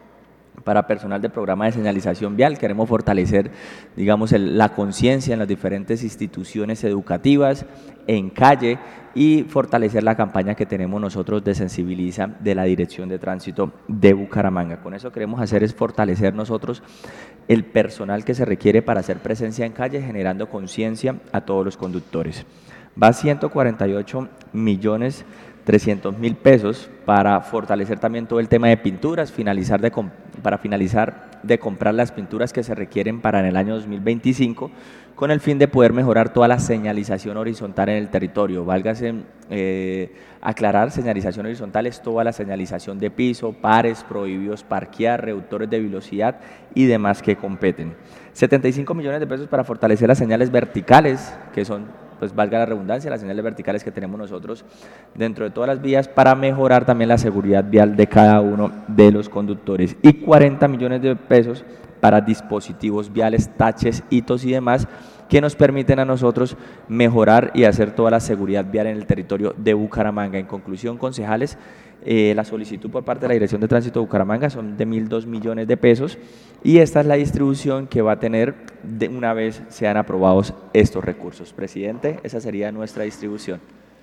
para personal de programa de señalización vial. Queremos fortalecer, digamos, el, la conciencia en las diferentes instituciones educativas, en calle, y fortalecer la campaña que tenemos nosotros de Sensibiliza de la Dirección de Tránsito de Bucaramanga. Con eso queremos hacer es fortalecer nosotros el personal que se requiere para hacer presencia en calle, generando conciencia a todos los conductores. Va ciento cuarenta y ocho millones trescientos mil pesos para fortalecer también todo el tema de pinturas, finalizar de, para finalizar de comprar las pinturas que se requieren para en el año dos mil veinticinco, con el fin de poder mejorar toda la señalización horizontal en el territorio. Válgase eh, aclarar, señalización horizontal es toda la señalización de piso, pares, prohibidos parquear, reductores de velocidad y demás que competen. setenta y cinco millones de pesos para fortalecer las señales verticales, que son, pues valga la redundancia, las señales verticales que tenemos nosotros dentro de todas las vías, para mejorar también la seguridad vial de cada uno de los conductores. Y cuarenta millones de pesos para dispositivos viales, taches, hitos y demás, que nos permiten a nosotros mejorar y hacer toda la seguridad vial en el territorio de Bucaramanga. En conclusión, concejales, eh, la solicitud por parte de la Dirección de Tránsito de Bucaramanga son de mil dos millones de pesos, y esta es la distribución que va a tener de una vez sean aprobados estos recursos. Presidente, esa sería nuestra distribución.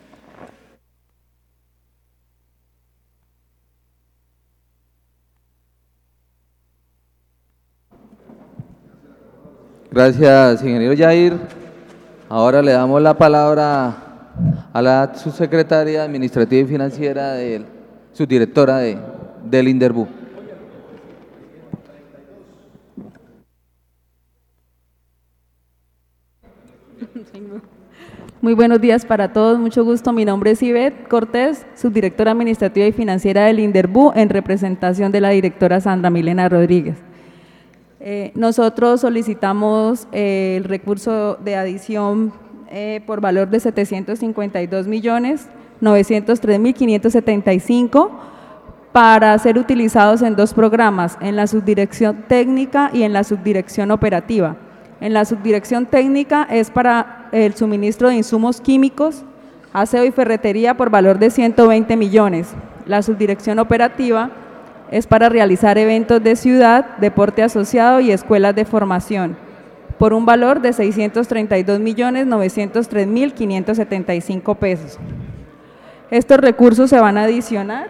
Gracias, ingeniero Yair. Ahora le damos la palabra a la subsecretaria administrativa y financiera, de, subdirectora de, del INDERBU. Muy buenos días para todos, mucho gusto. Mi nombre es Ivette Cortés, subdirectora administrativa y financiera del INDERBU, en representación de la directora Sandra Milena Rodríguez. Eh, nosotros solicitamos eh, el recurso de adición eh, por valor de setecientos cincuenta y dos millones novecientos tres mil quinientos setenta y cinco para ser utilizados en dos programas, en la subdirección técnica y en la subdirección operativa. En la subdirección técnica es para el suministro de insumos químicos, aseo y ferretería por valor de ciento veinte millones. La subdirección operativa es para realizar eventos de ciudad, deporte asociado y escuelas de formación, por un valor de seiscientos treinta y dos millones novecientos tres mil quinientos setenta y cinco pesos. Estos recursos se van a adicionar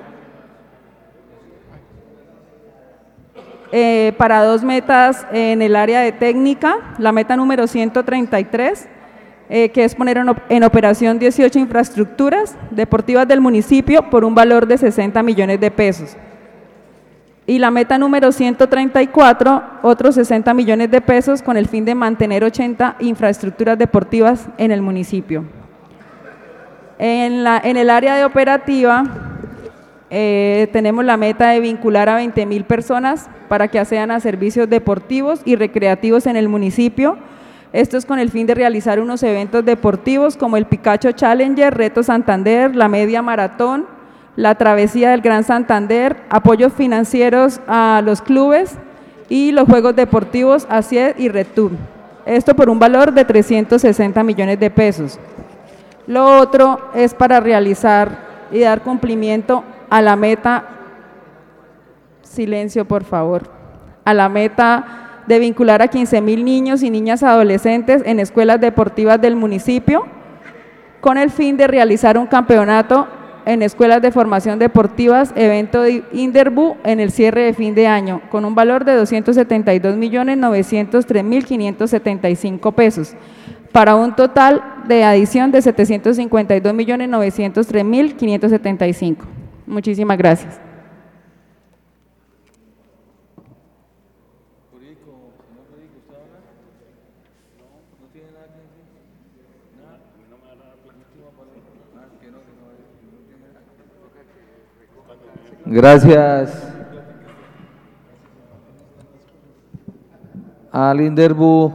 eh, para dos metas en el área de técnica. La meta número ciento treinta y tres, eh, que es poner en, op en operación dieciocho infraestructuras deportivas del municipio por un valor de sesenta millones de pesos. Y la meta número ciento treinta y cuatro, otros sesenta millones de pesos con el fin de mantener ochenta infraestructuras deportivas en el municipio. En, la, en el área de operativa eh, tenemos la meta de vincular a veinte mil personas para que accedan a servicios deportivos y recreativos en el municipio. Esto es con el fin de realizar unos eventos deportivos como el Picacho Challenger, Reto Santander, la Media Maratón, la Travesía del Gran Santander, apoyos financieros a los clubes y los Juegos Deportivos A C I E D y RedTour. Esto por un valor de trescientos sesenta millones de pesos. Lo otro es para realizar y dar cumplimiento a la meta, silencio por favor, a la meta de vincular a quince mil niños y niñas adolescentes en escuelas deportivas del municipio, con el fin de realizar un campeonato en escuelas de formación deportivas, evento de Inderbu en el cierre de fin de año, con un valor de doscientos setenta y dos millones novecientos tres mil quinientos setenta y cinco pesos, para un total de adición de setecientos cincuenta y dos millones novecientos tres mil quinientos setenta y cinco. Muchísimas gracias. Gracias al Inderbu.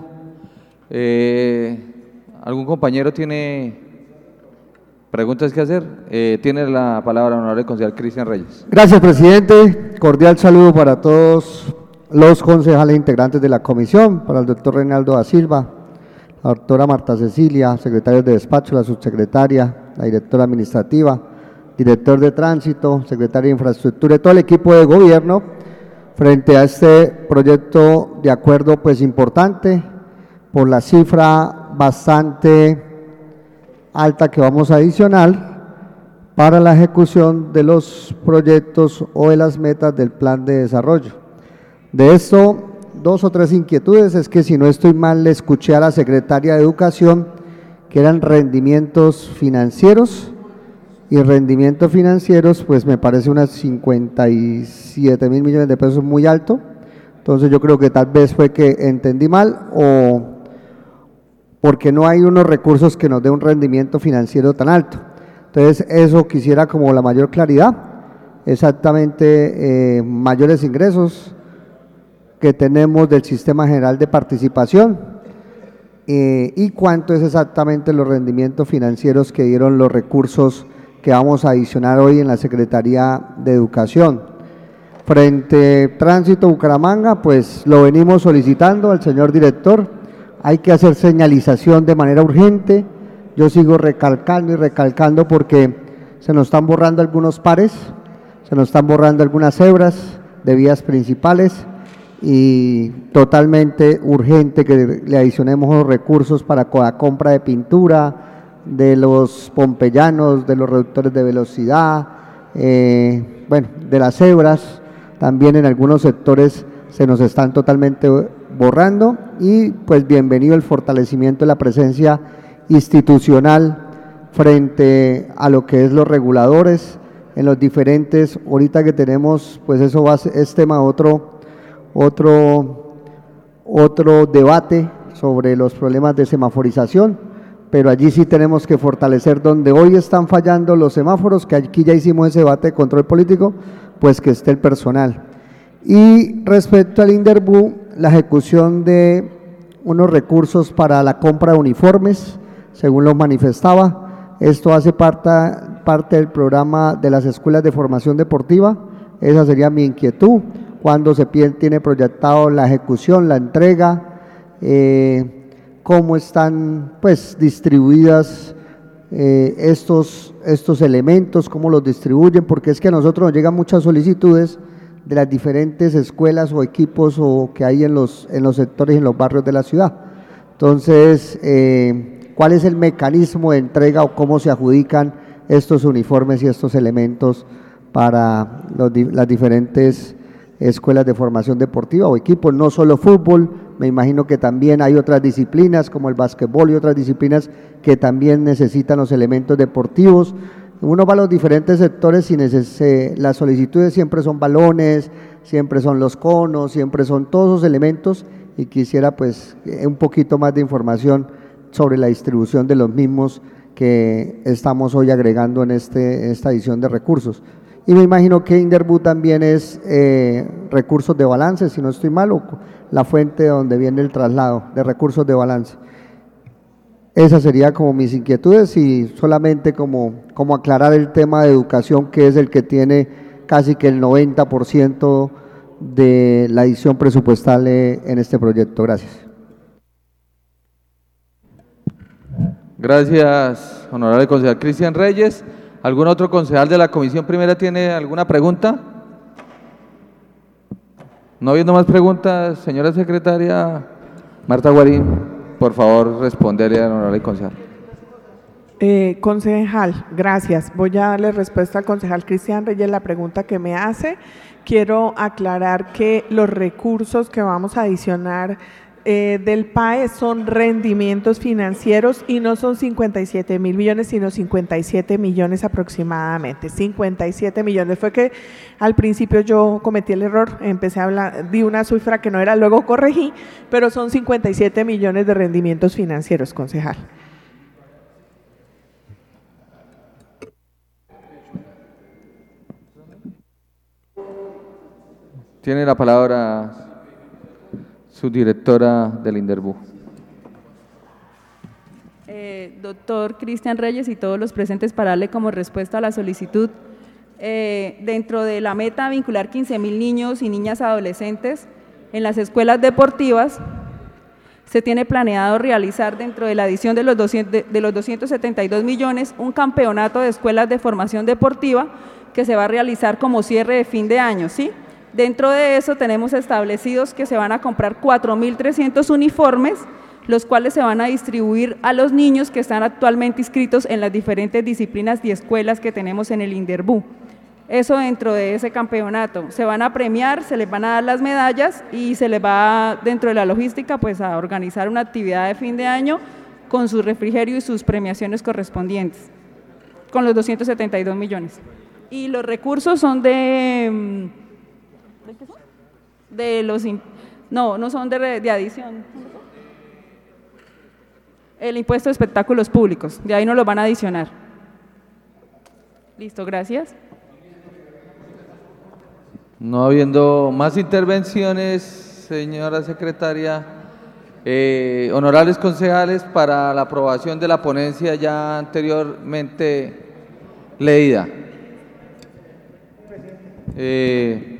Eh, ¿Algún compañero tiene preguntas que hacer? Eh, tiene la palabra el honorable concejal Cristian Reyes. Gracias, presidente. Cordial saludo para todos los concejales integrantes de la comisión, para el doctor Reinaldo da Silva, la doctora Marta Cecilia, secretarios de despacho, la subsecretaria, la directora administrativa, director de tránsito, secretario de infraestructura y todo el equipo de gobierno frente a este proyecto de acuerdo pues importante por la cifra bastante alta que vamos a adicionar para la ejecución de los proyectos o de las metas del plan de desarrollo. De esto, dos o tres inquietudes. Es que si no estoy mal, le escuché a la secretaria de Educación que eran rendimientos financieros, y rendimientos financieros pues me parece unas cincuenta y siete mil millones de pesos, muy alto. Entonces yo creo que tal vez fue que entendí mal o porque no hay unos recursos que nos dé un rendimiento financiero tan alto. Entonces eso quisiera como la mayor claridad, exactamente eh, mayores ingresos que tenemos del Sistema General de Participación eh, y cuánto es exactamente los rendimientos financieros que dieron los recursos que vamos a adicionar hoy en la Secretaría de Educación. Frente a Tránsito Bucaramanga, pues lo venimos solicitando al señor director, hay que hacer señalización de manera urgente. Yo sigo recalcando y recalcando porque se nos están borrando algunos pares, se nos están borrando algunas cebras de vías principales y totalmente urgente que le adicionemos los recursos para la compra de pintura, de los pompeyanos, de los reductores de velocidad, eh, bueno, de las cebras, también en algunos sectores se nos están totalmente borrando y pues bienvenido el fortalecimiento de la presencia institucional frente a lo que es los reguladores en los diferentes, ahorita que tenemos, pues eso va a ser, es tema otro, otro, otro debate sobre los problemas de semaforización, pero allí sí tenemos que fortalecer donde hoy están fallando los semáforos, que aquí ya hicimos ese debate de control político, pues que esté el personal. Y respecto al Inderbu, la ejecución de unos recursos para la compra de uniformes, según lo manifestaba, esto hace parte, parte del programa de las escuelas de formación deportiva. Esa sería mi inquietud, cuando se tiene proyectado la ejecución, la entrega, eh, cómo están pues distribuidas eh, estos, estos elementos, cómo los distribuyen, porque es que a nosotros nos llegan muchas solicitudes de las diferentes escuelas o equipos o que hay en los, en los sectores y en los barrios de la ciudad. Entonces, eh, ¿cuál es el mecanismo de entrega o cómo se adjudican estos uniformes y estos elementos para los, las diferentes escuelas de formación deportiva o equipos? No solo fútbol, me imagino que también hay otras disciplinas como el básquetbol y otras disciplinas que también necesitan los elementos deportivos. Uno va a los diferentes sectores y neces- las solicitudes siempre son balones, siempre son los conos, siempre son todos esos elementos y quisiera pues un poquito más de información sobre la distribución de los mismos que estamos hoy agregando en este, esta edición de recursos. Y me imagino que Inderbu también es eh, recursos de balance, si no estoy mal, o la fuente donde viene el traslado de recursos de balance. Esas serían como mis inquietudes y solamente como, como aclarar el tema de educación, que es el que tiene casi que el noventa por ciento de la adición presupuestal en este proyecto. Gracias. Gracias, honorable concejal Cristian Reyes. ¿Algún otro concejal de la Comisión Primera tiene alguna pregunta? No habiendo más preguntas, señora secretaria Marta Guarín, por favor, responderle al honorable concejal. Eh, concejal, gracias. Voy a darle respuesta al concejal Cristian Reyes la pregunta que me hace. Quiero aclarar que los recursos que vamos a adicionar eh, del P A E son rendimientos financieros y no son cincuenta y siete mil millones, sino cincuenta y siete millones aproximadamente. cincuenta y siete millones. Fue que al principio yo cometí el error, empecé a hablar, di una cifra que no era, luego corregí, pero son cincuenta y siete millones de rendimientos financieros, concejal. Tiene la palabra su directora del INDERBU. Eh, doctor Cristian Reyes y todos los presentes, para darle como respuesta a la solicitud, eh, dentro de la meta vincular quince mil niños y niñas adolescentes en las escuelas deportivas, se tiene planeado realizar dentro de la adición de los, doscientos, de, de los doscientos setenta y dos millones un campeonato de escuelas de formación deportiva que se va a realizar como cierre de fin de año, ¿sí? Dentro de eso tenemos establecidos que se van a comprar cuatro mil trescientos uniformes, los cuales se van a distribuir a los niños que están actualmente inscritos en las diferentes disciplinas y escuelas que tenemos en el INDERBU. Eso dentro de ese campeonato. Se van a premiar, se les van a dar las medallas y se les va, dentro de la logística, pues a organizar una actividad de fin de año con su refrigerio y sus premiaciones correspondientes, con los doscientos setenta y dos millones. Y los recursos son de... ¿De qué son? De los, no, no son de, de adición. El impuesto de espectáculos públicos, de ahí nos lo van a adicionar. Listo, gracias. No habiendo más intervenciones, señora secretaria, eh, honorables concejales, para la aprobación de la ponencia ya anteriormente leída. Eh,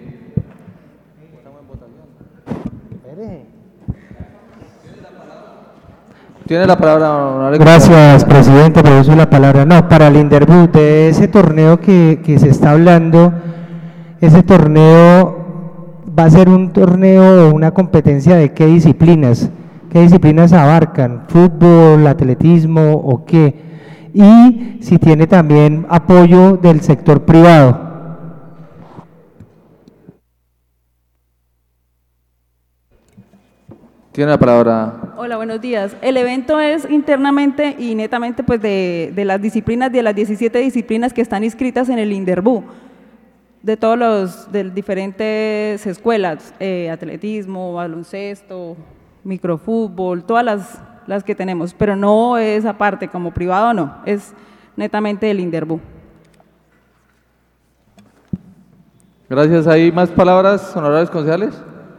Tiene la palabra, honorable. Gracias, presidente, por uso de la palabra. No, para el INDERBU, de ese torneo que, que se está hablando, ese torneo va a ser un torneo o una competencia de qué disciplinas, qué disciplinas abarcan, fútbol, atletismo o qué, y si tiene también apoyo del sector privado. Tiene la palabra. Hola, buenos días. El evento es internamente y netamente pues de, de las disciplinas, de las diecisiete disciplinas que están inscritas en el INDERBU, de todos los, de diferentes escuelas, eh, atletismo, baloncesto, microfútbol, todas las, las que tenemos, pero no es aparte, como privado no, es netamente del INDERBU. Gracias. ¿Hay más palabras, honorables concejales?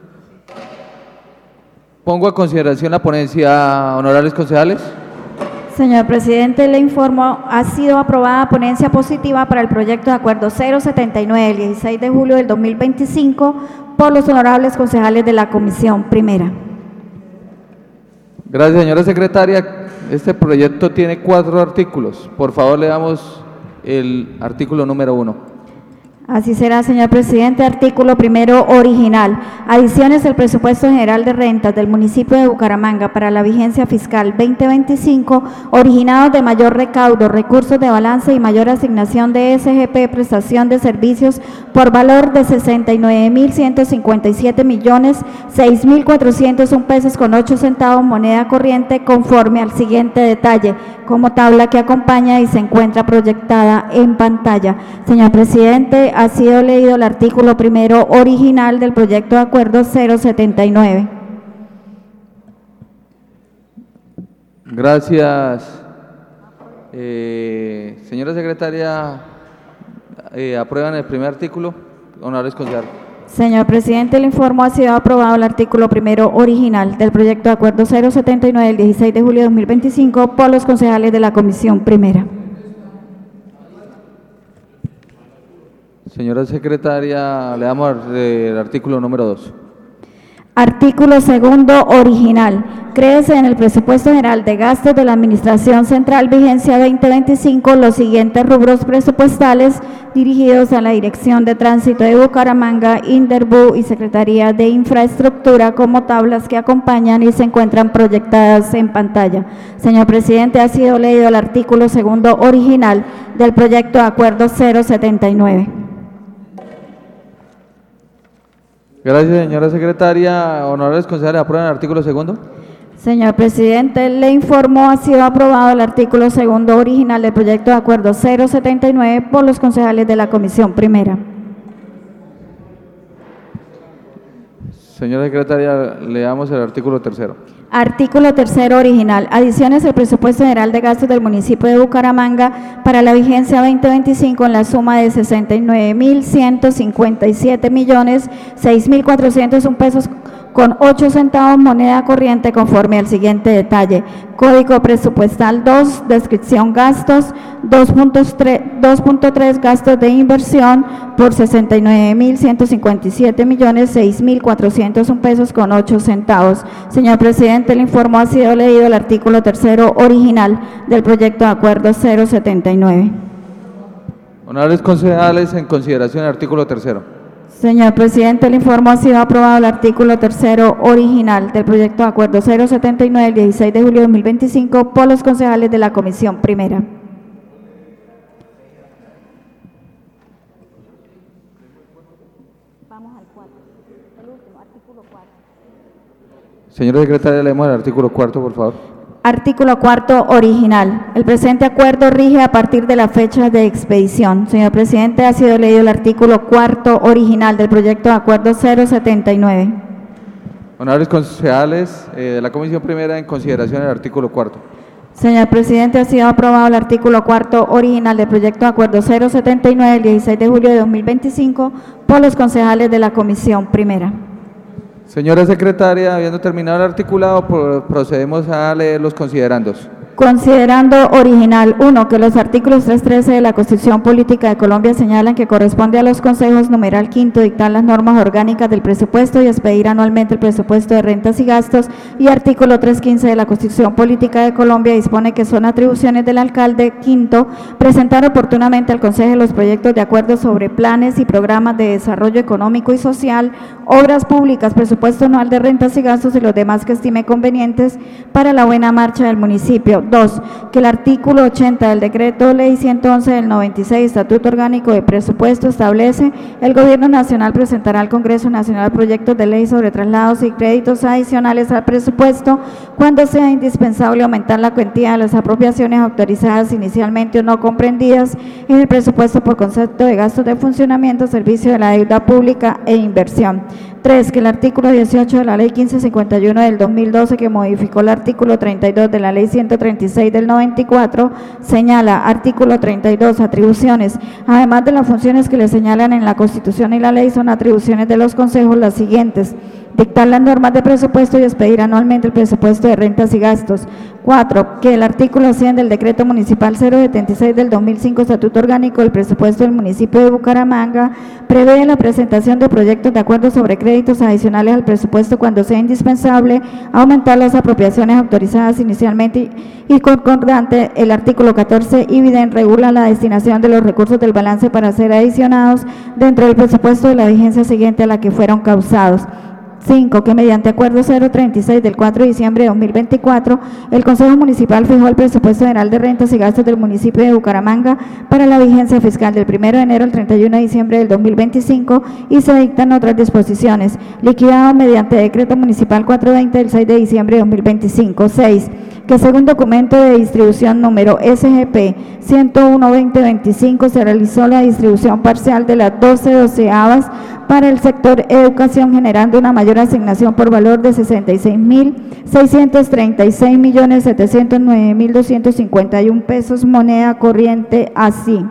Pongo a consideración la ponencia, honorables concejales. Señor presidente, le informo, ha sido aprobada ponencia positiva para el proyecto de acuerdo cero setenta y nueve del dieciséis de julio del dos mil veinticinco por los honorables concejales de la comisión primera. Gracias, señora secretaria. Este proyecto tiene cuatro artículos. Por favor, le damos el artículo número uno. Así será, señor presidente. Artículo primero original. Adiciones del presupuesto general de rentas del municipio de Bucaramanga para la vigencia fiscal veinte veinticinco, originados de mayor recaudo, recursos de balance y mayor asignación de S G P, prestación de servicios por valor de sesenta y nueve mil ciento cincuenta y siete millones seis mil cuatrocientos un pesos con ocho centavos moneda corriente, conforme al siguiente detalle, como tabla que acompaña y se encuentra proyectada en pantalla. Señor presidente, ha sido leído el artículo primero original del proyecto de acuerdo cero setenta y nueve. Gracias. Eh, señora secretaria, eh, ¿aprueban el primer artículo? Honorables concejales. Señor presidente, le informo, ha sido aprobado el artículo primero original del proyecto de acuerdo cero setenta y nueve del dieciséis de julio de dos mil veinticinco por los concejales de la comisión primera. Señora secretaria, le damos el artículo número dos. Artículo segundo original. Créese en el presupuesto general de gastos de la Administración Central vigencia veinte veinticinco los siguientes rubros presupuestales dirigidos a la Dirección de Tránsito de Bucaramanga, Inderbu y Secretaría de Infraestructura como tablas que acompañan y se encuentran proyectadas en pantalla. Señor presidente, ha sido leído el artículo segundo original del proyecto de acuerdo cero setenta y nueve. Gracias, señora secretaria. Honorables concejales, ¿aprueban el artículo segundo? Señor presidente, le informo ha sido aprobado el artículo segundo original del proyecto de acuerdo cero setenta y nueve por los concejales de la comisión primera. Señora secretaria, leamos el artículo tercero. Artículo tercero original. Adiciones al presupuesto general de gastos del municipio de Bucaramanga para la vigencia veinte veinticinco en la suma de sesenta y nueve mil ciento cincuenta y siete millones seis mil cuatrocientos un pesos con ocho centavos moneda corriente conforme al siguiente detalle. Código presupuestal dos, descripción gastos, dos punto tres gastos de inversión por sesenta y nueve mil ciento cincuenta y siete millones seis mil cuatrocientos un pesos con ocho centavos. Señor presidente, el informe ha sido leído el artículo tercero original del proyecto de acuerdo cero setenta y nueve. Honorables concejales, en consideración del artículo tercero. Señor presidente, el informe ha sido aprobado el artículo tercero original del proyecto de acuerdo cero setenta y nueve el dieciséis de julio de dos mil veinticinco por los concejales de la comisión primera. Vamos al cuarto, el último, artículo cuarto. Señora secretaria, leemos el artículo cuarto, por favor. Artículo cuarto original. El presente acuerdo rige a partir de la fecha de expedición. Señor presidente, ha sido leído el artículo cuarto original del proyecto de acuerdo cero setenta y nueve. Honorables concejales eh, de la comisión primera, en consideración del artículo cuarto. Señor presidente, ha sido aprobado el artículo cuarto original del proyecto de acuerdo cero setenta y nueve el dieciséis de julio de dos mil veinticinco por los concejales de la comisión primera. Señora secretaria, habiendo terminado el articulado, procedemos a leer los considerandos. Considerando original, uno, que los artículos trescientos trece de la Constitución Política de Colombia señalan que corresponde a los consejos numeral quinto dictar las normas orgánicas del presupuesto y expedir anualmente el presupuesto de rentas y gastos, y artículo trescientos quince de la Constitución Política de Colombia dispone que son atribuciones del alcalde quinto presentar oportunamente al Consejo los proyectos de acuerdo sobre planes y programas de desarrollo económico y social, obras públicas, presupuesto anual de rentas y gastos y los demás que estime convenientes para la buena marcha del municipio. Dos, que el artículo ochenta del decreto ley ciento once del noventa y seis, Estatuto Orgánico de Presupuesto, establece el Gobierno Nacional presentará al Congreso Nacional proyectos de ley sobre traslados y créditos adicionales al presupuesto cuando sea indispensable aumentar la cuantía de las apropiaciones autorizadas inicialmente o no comprendidas en el presupuesto por concepto de gastos de funcionamiento, servicio de la deuda pública e inversión. Tres, que el artículo dieciocho de la ley quince cincuenta y uno del dos mil doce, que modificó el artículo treinta y dos de la ley ciento treinta y seis del noventa y cuatro, señala, artículo treinta y dos, atribuciones. Además de las funciones que le señalan en la Constitución y la ley, son atribuciones de los consejos las siguientes: dictar las normas de presupuesto y expedir anualmente el presupuesto de rentas y gastos. Cuatro, que el artículo cien del decreto municipal cero setenta y seis del dos mil cinco, Estatuto Orgánico del Presupuesto del municipio de Bucaramanga, prevé la presentación de proyectos de acuerdo sobre créditos adicionales al presupuesto cuando sea indispensable aumentar las apropiaciones autorizadas inicialmente y, y concordante. El artículo catorce, IBIDEN, regula la destinación de los recursos del balance para ser adicionados dentro del presupuesto de la vigencia siguiente a la que fueron causados. Cinco, que mediante acuerdo cero treinta y seis del cuatro de diciembre de dos mil veinticuatro, el Consejo Municipal fijó el presupuesto general de rentas y gastos del municipio de Bucaramanga para la vigencia fiscal del primero de enero al treinta y uno de diciembre del dos mil veinticinco y se dictan otras disposiciones, liquidado mediante decreto municipal cuatrocientos veinte del seis de diciembre de dos mil veinticinco. Seis, que según documento de distribución número S G P ciento uno punto veinte veinticinco se realizó la distribución parcial de las doce doceavas para el sector educación, generando una mayor asignación por valor de sesenta y seis mil seiscientos treinta y seis millones setecientos nueve mil doscientos cincuenta y un pesos moneda corriente así.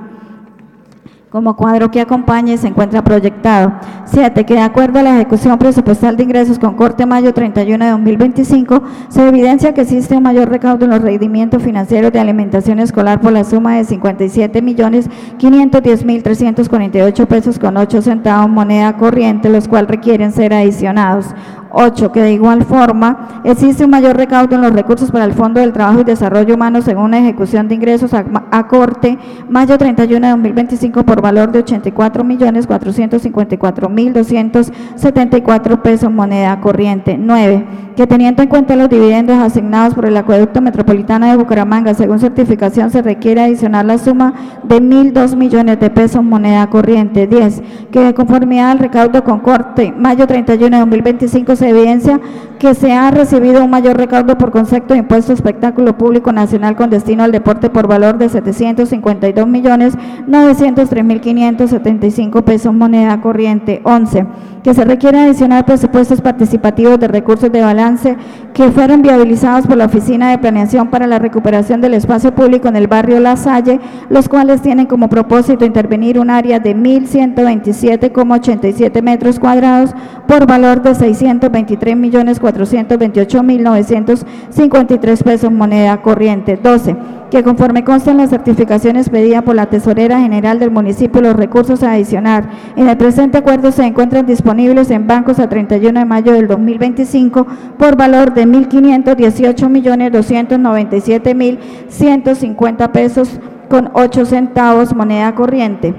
Como cuadro que acompaña y se encuentra proyectado. Siete, que de acuerdo a la ejecución presupuestal de ingresos con corte mayo treinta y uno de dos mil veinticinco, se evidencia que existe un mayor recaudo en los rendimientos financieros de alimentación escolar por la suma de cincuenta y siete millones quinientos diez mil trescientos cuarenta y ocho pesos con ocho centavos moneda corriente, los cuales requieren ser adicionados. Ocho, que de igual forma existe un mayor recaudo en los recursos para el Fondo del Trabajo y Desarrollo Humano según una ejecución de ingresos a, a corte mayo treinta y uno de dos mil veinticinco por valor de ochenta y cuatro millones cuatrocientos cincuenta y cuatro mil doscientos setenta y cuatro pesos moneda corriente. Nueve, que teniendo en cuenta los dividendos asignados por el Acueducto Metropolitano de Bucaramanga según certificación se requiere adicionar la suma de mil dos millones de pesos moneda corriente. Diez, que de conformidad al recaudo con corte mayo treinta y uno de dos mil veinticinco se evidencia que se ha recibido un mayor recaudo por concepto de impuesto espectáculo público nacional con destino al deporte por valor de setecientos cincuenta y dos millones novecientos tres mil quinientos setenta y cinco pesos moneda corriente. Once, que se requiere adicionar presupuestos participativos de recursos de balance que fueron viabilizados por la Oficina de Planeación para la Recuperación del Espacio Público en el barrio La Salle, los cuales tienen como propósito intervenir un área de mil ciento veintisiete coma ochenta y siete metros cuadrados por valor de seiscientos veintitrés millones cuatrocientos veintiocho mil novecientos cincuenta y tres pesos moneda corriente. Doce, que conforme consta en las certificaciones pedidas por la Tesorera General del municipio, los recursos a adicionar en el presente acuerdo se encuentran disponibles en bancos a treinta y uno de mayo del dos mil veinticinco por valor de mil quinientos dieciocho millones doscientos noventa y siete mil ciento cincuenta pesos con ocho centavos moneda corriente.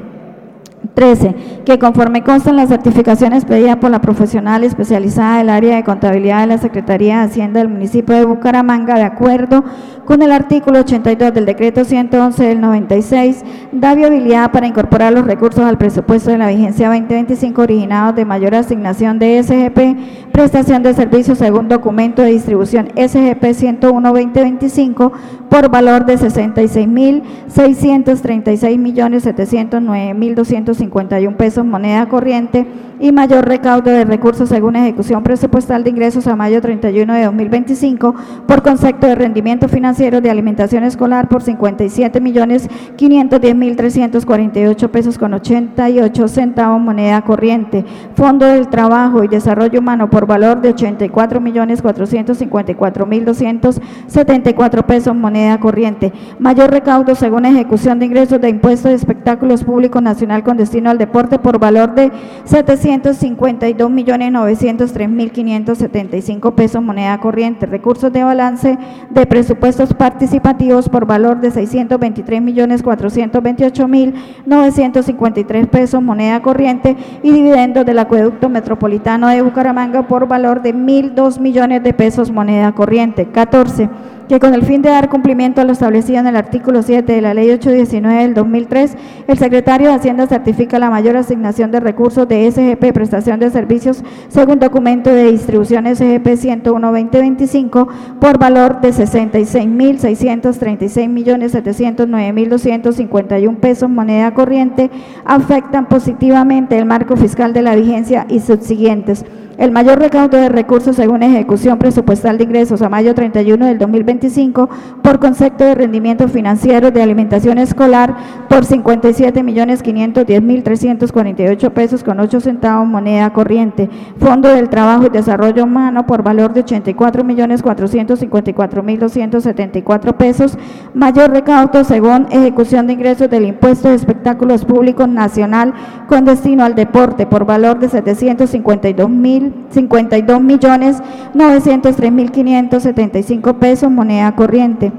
Trece, que conforme constan las certificaciones pedidas por la profesional especializada del área de contabilidad de la Secretaría de Hacienda del municipio de Bucaramanga, de acuerdo con el artículo ochenta y dos del decreto ciento once del noventa y seis, da viabilidad para incorporar los recursos al presupuesto de la vigencia veinte veinticinco originados de mayor asignación de S G P, prestación de servicios según documento de distribución S G P ciento uno barra veinte veinticinco por valor de sesenta y seis mil seiscientos treinta y seis millones setecientos nueve mil doscientos cincuenta y uno pesos moneda corriente y mayor recaudo de recursos según ejecución presupuestal de ingresos a mayo treinta y uno de dos mil veinticinco por concepto de rendimiento financiero de alimentación escolar por cincuenta y siete millones quinientos diez mil trescientos cuarenta y ocho pesos con ochenta y ocho centavos moneda corriente. Fondo del Trabajo y Desarrollo Humano por valor de ochenta y cuatro millones cuatrocientos cincuenta y cuatro mil doscientos setenta y cuatro pesos moneda corriente. Mayor recaudo según ejecución de ingresos de impuestos de espectáculos públicos nacional con destino al deporte por valor de setecientos cincuenta y dos millones novecientos tres mil quinientos setenta y cinco pesos moneda corriente. Recursos de balance de presupuestos participativos por valor de seiscientos veintitrés millones cuatrocientos veintiocho mil novecientos cincuenta y tres pesos moneda corriente y dividendos del Acueducto Metropolitano de Bucaramanga por valor de mil dos millones de pesos moneda corriente. Catorce, que con el fin de dar cumplimiento a lo establecido en el artículo siete de la Ley ochocientos diecinueve del dos mil tres, el secretario de Hacienda certifica la mayor asignación de recursos de S G P, prestación de servicios según documento de distribución S G P ciento uno barra veinte veinticinco por valor de sesenta y seis mil seiscientos treinta y seis millones setecientos nueve mil doscientos cincuenta y uno pesos moneda corriente, afectan positivamente el marco fiscal de la vigencia y subsiguientes. El mayor recaudo de recursos según ejecución presupuestal de ingresos a mayo treinta y uno del dos mil veinticinco por concepto de rendimiento financiero de alimentación escolar por cincuenta y siete millones quinientos diez mil trescientos cuarenta y ocho pesos con ocho centavos moneda corriente. Fondo del Trabajo y Desarrollo Humano por valor de ochenta y cuatro millones cuatrocientos cincuenta y cuatro mil doscientos setenta y cuatro pesos. Mayor recaudo según ejecución de ingresos del impuesto de espectáculos públicos nacional con destino al deporte por valor de setecientos cincuenta y dos mil cincuenta y dos millones novecientos tres mil quinientos setenta y cinco pesos moneda corriente.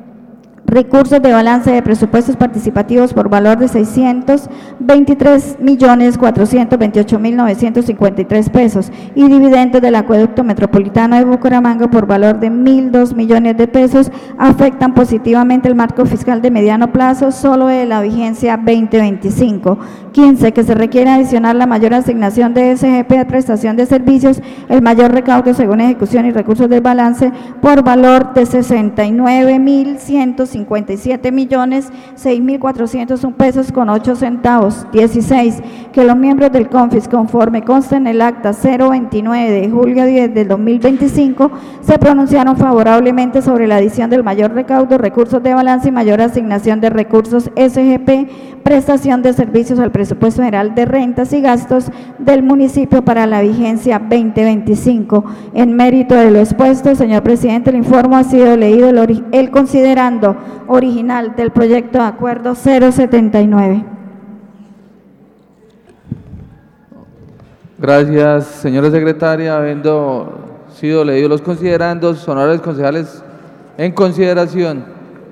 Recursos de balance de presupuestos participativos por valor de seiscientos veintitrés millones cuatrocientos veintiocho mil novecientos cincuenta y tres pesos y dividendos del Acueducto Metropolitano de Bucaramanga por valor de mil dos millones de pesos afectan positivamente el marco fiscal de mediano plazo solo de la vigencia veinte veinticinco. quince, que se requiere adicionar la mayor asignación de S G P a prestación de servicios, el mayor recaudo según ejecución y recursos del balance por valor de sesenta y nueve mil ciento cincuenta y siete millones seis mil cuatrocientos un pesos con ocho centavos. dieciséis, que los miembros del CONFIS, conforme consta en el acta cero veintinueve de julio diez del dos mil veinticinco, se pronunciaron favorablemente sobre la adición del mayor recaudo, recursos de balance y mayor asignación de recursos S G P, prestación de servicios al presupuesto general de rentas y gastos del municipio para la vigencia veinte veinticinco. En mérito de lo expuesto, señor presidente, el informe ha sido leído el, ori el considerando original del proyecto de acuerdo cero setenta y nueve. Gracias, señora secretaria. Habiendo sido leídos los considerandos, honorables concejales, en consideración.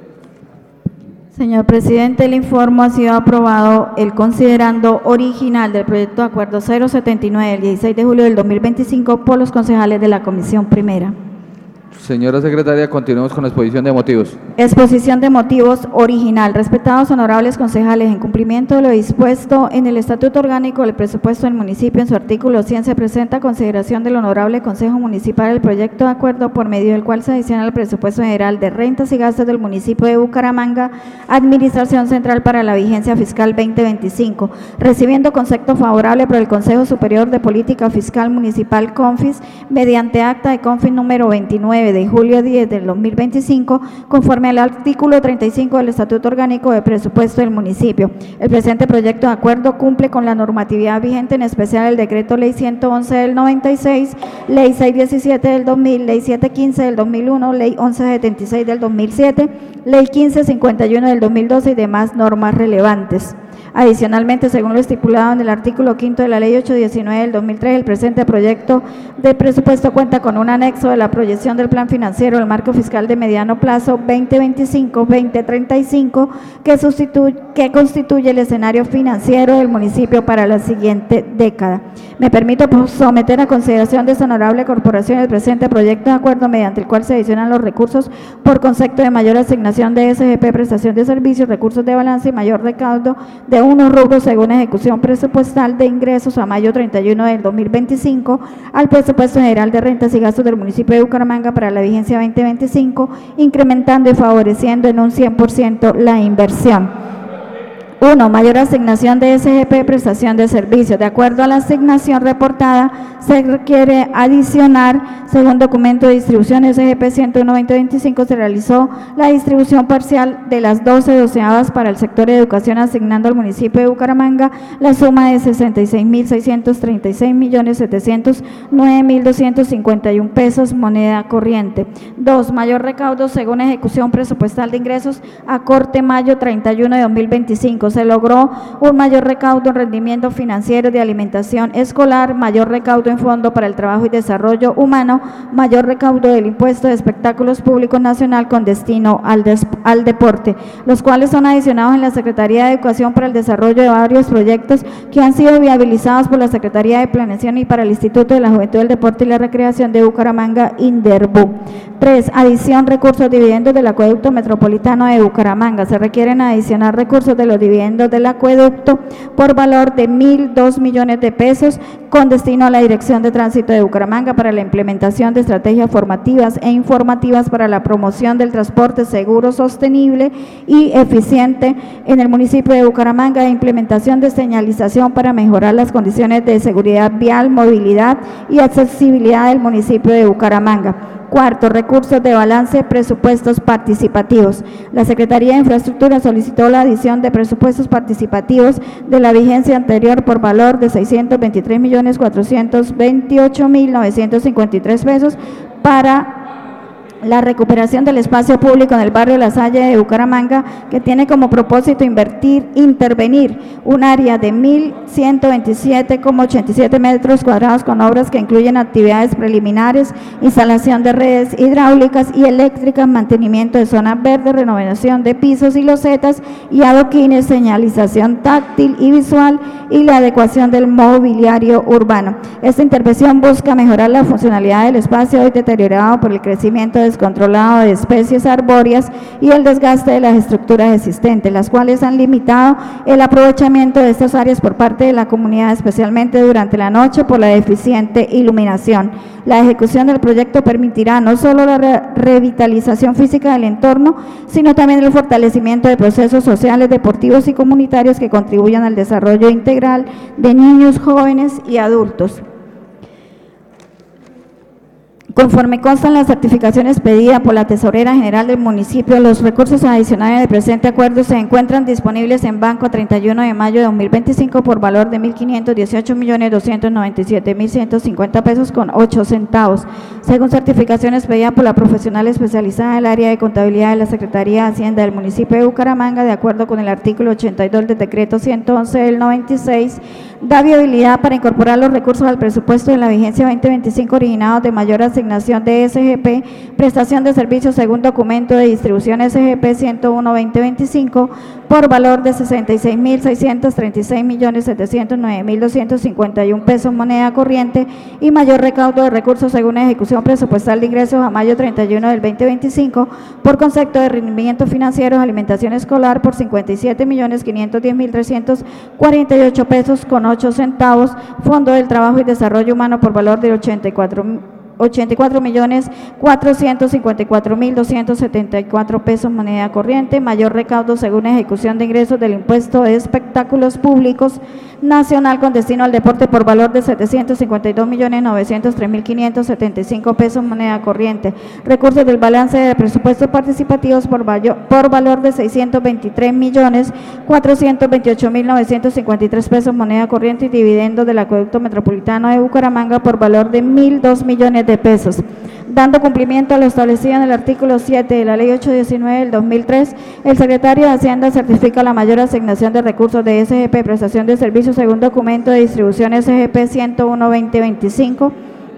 Señor presidente, el informe ha sido aprobado el considerando original del proyecto de acuerdo cero setenta y nueve del dieciséis de julio del dos mil veinticinco por los concejales de la comisión primera. Señora secretaria, continuemos con la exposición de motivos. Exposición de motivos original. Respetados honorables concejales, en cumplimiento de lo dispuesto en el Estatuto Orgánico del Presupuesto del Municipio, en su artículo cien, se presenta a consideración del Honorable Consejo Municipal el proyecto de acuerdo por medio del cual se adiciona al Presupuesto General de Rentas y Gastos del municipio de Bucaramanga, Administración Central para la vigencia fiscal veinte veinticinco, recibiendo concepto favorable por el Consejo Superior de Política Fiscal Municipal CONFIS, mediante acta de CONFIS número veintinueve de julio diez del dos mil veinticinco, conforme al artículo treinta y cinco del Estatuto Orgánico de Presupuesto del municipio. El presente proyecto de acuerdo cumple con la normatividad vigente, en especial el Decreto Ley ciento once del noventa y seis, Ley seiscientos diecisiete del dos mil, Ley setecientos quince del dos mil uno, Ley once setenta y seis del dos mil siete, Ley quince cincuenta y uno del dos mil doce y demás normas relevantes. Adicionalmente, según lo estipulado en el artículo quinto de la Ley ochocientos diecinueve del dos mil tres, el presente proyecto de presupuesto cuenta con un anexo de la proyección del Plan Financiero del Marco Fiscal de Mediano Plazo veinte veinticinco a veinte treinta y cinco, que, sustituye, que constituye el escenario financiero del municipio para la siguiente década. Me permito someter a consideración de esta honorable corporación el presente proyecto de acuerdo mediante el cual se adicionan los recursos por concepto de mayor asignación de S G P, prestación de servicios, recursos de balance y mayor recaudo de unos rubros según ejecución presupuestal de ingresos a mayo treinta y uno del dos mil veinticinco al Presupuesto General de Rentas y Gastos del municipio de Bucaramanga para la vigencia veinte veinticinco, incrementando y favoreciendo en un cien por ciento la inversión. uno. Mayor asignación de S G P, prestación de servicios. De acuerdo a la asignación reportada, se requiere adicionar, según documento de distribución S G P ciento uno veinte veinticinco, se realizó la distribución parcial de las doce doceavas para el sector de educación, asignando al municipio de Bucaramanga la suma de sesenta y seis mil seiscientos treinta y seis millones setecientos nueve mil doscientos cincuenta y uno pesos, moneda corriente. dos. Mayor recaudo según ejecución presupuestal de ingresos a corte mayo treinta y uno de dos mil veinticinco. Se logró un mayor recaudo en rendimiento financiero de alimentación escolar, mayor recaudo en fondo para el trabajo y desarrollo humano, mayor recaudo del impuesto de espectáculos públicos nacional con destino al, des, al deporte, los cuales son adicionados en la Secretaría de Educación para el desarrollo de varios proyectos que han sido viabilizados por la Secretaría de Planeación y para el Instituto de la Juventud, el Deporte y la Recreación de Bucaramanga, INDERBU. tres. Adición recursos dividendos del acueducto metropolitano de Bucaramanga. Se requieren adicionar recursos de los dividendos del acueducto por valor de mil dos millones de pesos con destino a la Dirección de Tránsito de Bucaramanga para la implementación de estrategias formativas e informativas para la promoción del transporte seguro, sostenible y eficiente en el municipio de Bucaramanga, e implementación de señalización para mejorar las condiciones de seguridad vial, movilidad y accesibilidad del municipio de Bucaramanga. Cuarto, recursos de balance, presupuestos participativos. La Secretaría de Infraestructura solicitó la adición de presupuestos participativos de la vigencia anterior por valor de seiscientos veintitrés millones cuatrocientos veintiocho mil novecientos cincuenta y tres pesos para la recuperación del espacio público en el barrio La Salle de Bucaramanga, que tiene como propósito invertir, intervenir un área de mil ciento veintisiete coma ochenta y siete metros cuadrados con obras que incluyen actividades preliminares, instalación de redes hidráulicas y eléctricas, mantenimiento de zonas verdes, renovación de pisos y losetas y adoquines, señalización táctil y visual y la adecuación del mobiliario urbano. Esta intervención busca mejorar la funcionalidad del espacio hoy deteriorado por el crecimiento de descontrolado de especies arbóreas y el desgaste de las estructuras existentes, las cuales han limitado el aprovechamiento de estas áreas por parte de la comunidad, especialmente durante la noche por la deficiente iluminación. La ejecución del proyecto permitirá no solo la re revitalización física del entorno, sino también el fortalecimiento de procesos sociales, deportivos y comunitarios que contribuyan al desarrollo integral de niños, jóvenes y adultos. Conforme constan las certificaciones pedidas por la Tesorera General del municipio, los recursos adicionales del presente acuerdo se encuentran disponibles en banco a treinta y uno de mayo de dos mil veinticinco por valor de mil quinientos dieciocho millones doscientos noventa y siete mil ciento cincuenta pesos con ocho centavos, según certificaciones pedidas por la profesional especializada del área de contabilidad de la Secretaría de Hacienda del municipio de Bucaramanga, de acuerdo con el artículo ochenta y dos del decreto ciento once del noventa y seis, da viabilidad para incorporar los recursos al presupuesto de la vigencia veinte veinticinco originados de mayor asignación de S G P, prestación de servicios según documento de distribución S G P ciento uno barra veinte veinticinco, por valor de sesenta y seis mil seiscientos treinta y seis millones setecientos nueve mil doscientos cincuenta y uno pesos moneda corriente y mayor recaudo de recursos según ejecución presupuestal de ingresos a mayo treinta y uno del veinte veinticinco por concepto de rendimiento financiero, alimentación escolar por cincuenta y siete millones quinientos diez mil trescientos cuarenta y ocho pesos con ocho centavos, Fondo del Trabajo y Desarrollo Humano por valor de ochenta y cuatro millones cuatrocientos cincuenta y cuatro mil doscientos setenta y cuatro pesos moneda corriente, mayor recaudo según ejecución de ingresos del impuesto de espectáculos públicos nacional con destino al deporte por valor de setecientos cincuenta y dos millones novecientos tres mil quinientos setenta y cinco pesos moneda corriente, recursos del balance de presupuestos participativos por, por valor de seiscientos veintitrés millones cuatrocientos veintiocho mil novecientos cincuenta y tres pesos moneda corriente y dividendos del acueducto metropolitano de Bucaramanga por valor de mil dos millones de pesos. Dando cumplimiento a lo establecido en el artículo siete de la Ley ochocientos diecinueve del dos mil tres, el secretario de Hacienda certifica la mayor asignación de recursos de S G P, prestación de servicios según documento de distribución S G P ciento uno barra veinte veinticinco,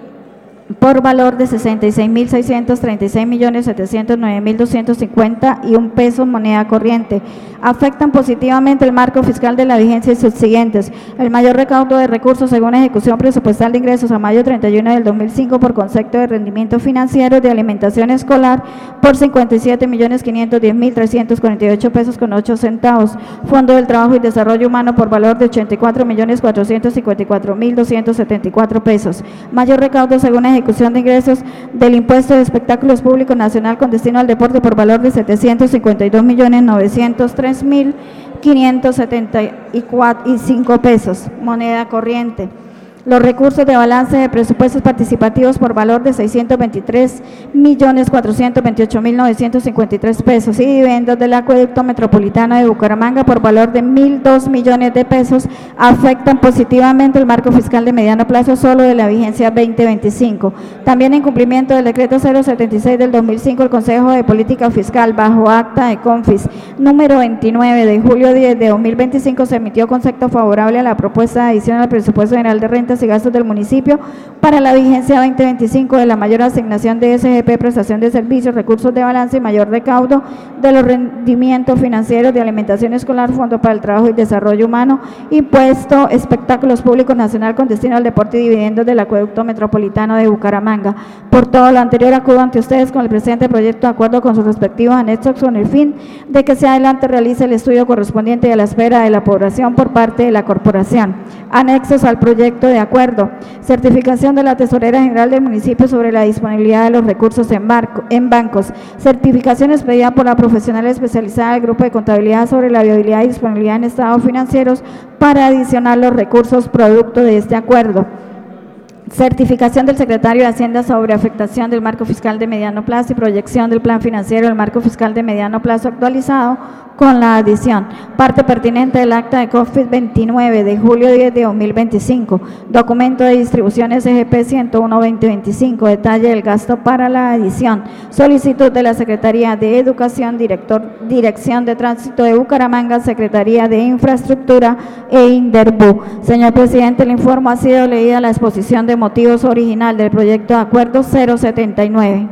por valor de sesenta y seis mil seiscientos treinta y seis millones setecientos nueve mil doscientos cincuenta y un pesos moneda corriente. Afectan positivamente el marco fiscal de la vigencia y subsiguientes. El mayor recaudo de recursos según ejecución presupuestal de ingresos a mayo treinta y uno del dos mil cinco por concepto de rendimiento financiero de alimentación escolar por cincuenta y siete millones quinientos diez mil trescientos cuarenta y ocho pesos con ocho centavos. Fondo del Trabajo y Desarrollo Humano por valor de ochenta y cuatro millones cuatrocientos cincuenta y cuatro mil doscientos setenta y cuatro pesos. Mayor recaudo según ejecución de ingresos del impuesto de espectáculos públicos nacional con destino al deporte por valor de setecientos cincuenta y dos millones novecientos tres mil quinientos setenta y cinco pesos moneda corriente. Los recursos de balance de presupuestos participativos por valor de seiscientos veintitrés millones cuatrocientos veintiocho mil novecientos cincuenta y tres pesos y dividendos del acueducto metropolitano de Bucaramanga por valor de mil dos millones de pesos afectan positivamente el marco fiscal de mediano plazo solo de la vigencia veinte veinticinco. También en cumplimiento del decreto cero setenta y seis del dos mil cinco, el Consejo de Política Fiscal bajo acta de Confis número veintinueve de julio diez de dos mil veinticinco se emitió concepto favorable a la propuesta de adición al presupuesto general de renta y gastos del municipio para la vigencia veinte veinticinco de la mayor asignación de S G P, prestación de servicios, recursos de balance y mayor recaudo de los rendimientos financieros de alimentación escolar, Fondo para el Trabajo y Desarrollo Humano, impuesto espectáculos públicos nacional con destino al deporte y dividendos del acueducto metropolitano de Bucaramanga. Por todo lo anterior acudo ante ustedes con el presente proyecto de acuerdo con sus respectivos anexos con el fin de que se adelante realice el estudio correspondiente a la espera de la aprobación por parte de la corporación. Anexos al proyecto de acuerdo: certificación de la Tesorera General del municipio sobre la disponibilidad de los recursos en, barco, en bancos, certificación expedida por la profesional especializada del Grupo de Contabilidad sobre la viabilidad y disponibilidad en estados financieros para adicionar los recursos producto de este acuerdo. Certificación del secretario de Hacienda sobre afectación del marco fiscal de mediano plazo y proyección del plan financiero del marco fiscal de mediano plazo actualizado con la adición. Parte pertinente del acta de Confis veintinueve de julio diez de dos mil veinticinco. Documento de distribución S G P ciento uno barra veinte veinticinco. Detalle del gasto para la adición. Solicitud de la Secretaría de Educación, Director, Dirección de Tránsito de Bucaramanga, Secretaría de Infraestructura e Inderbu. Señor presidente, le informo, ha sido leída la exposición de motivos original del proyecto de acuerdo cero setenta y nueve.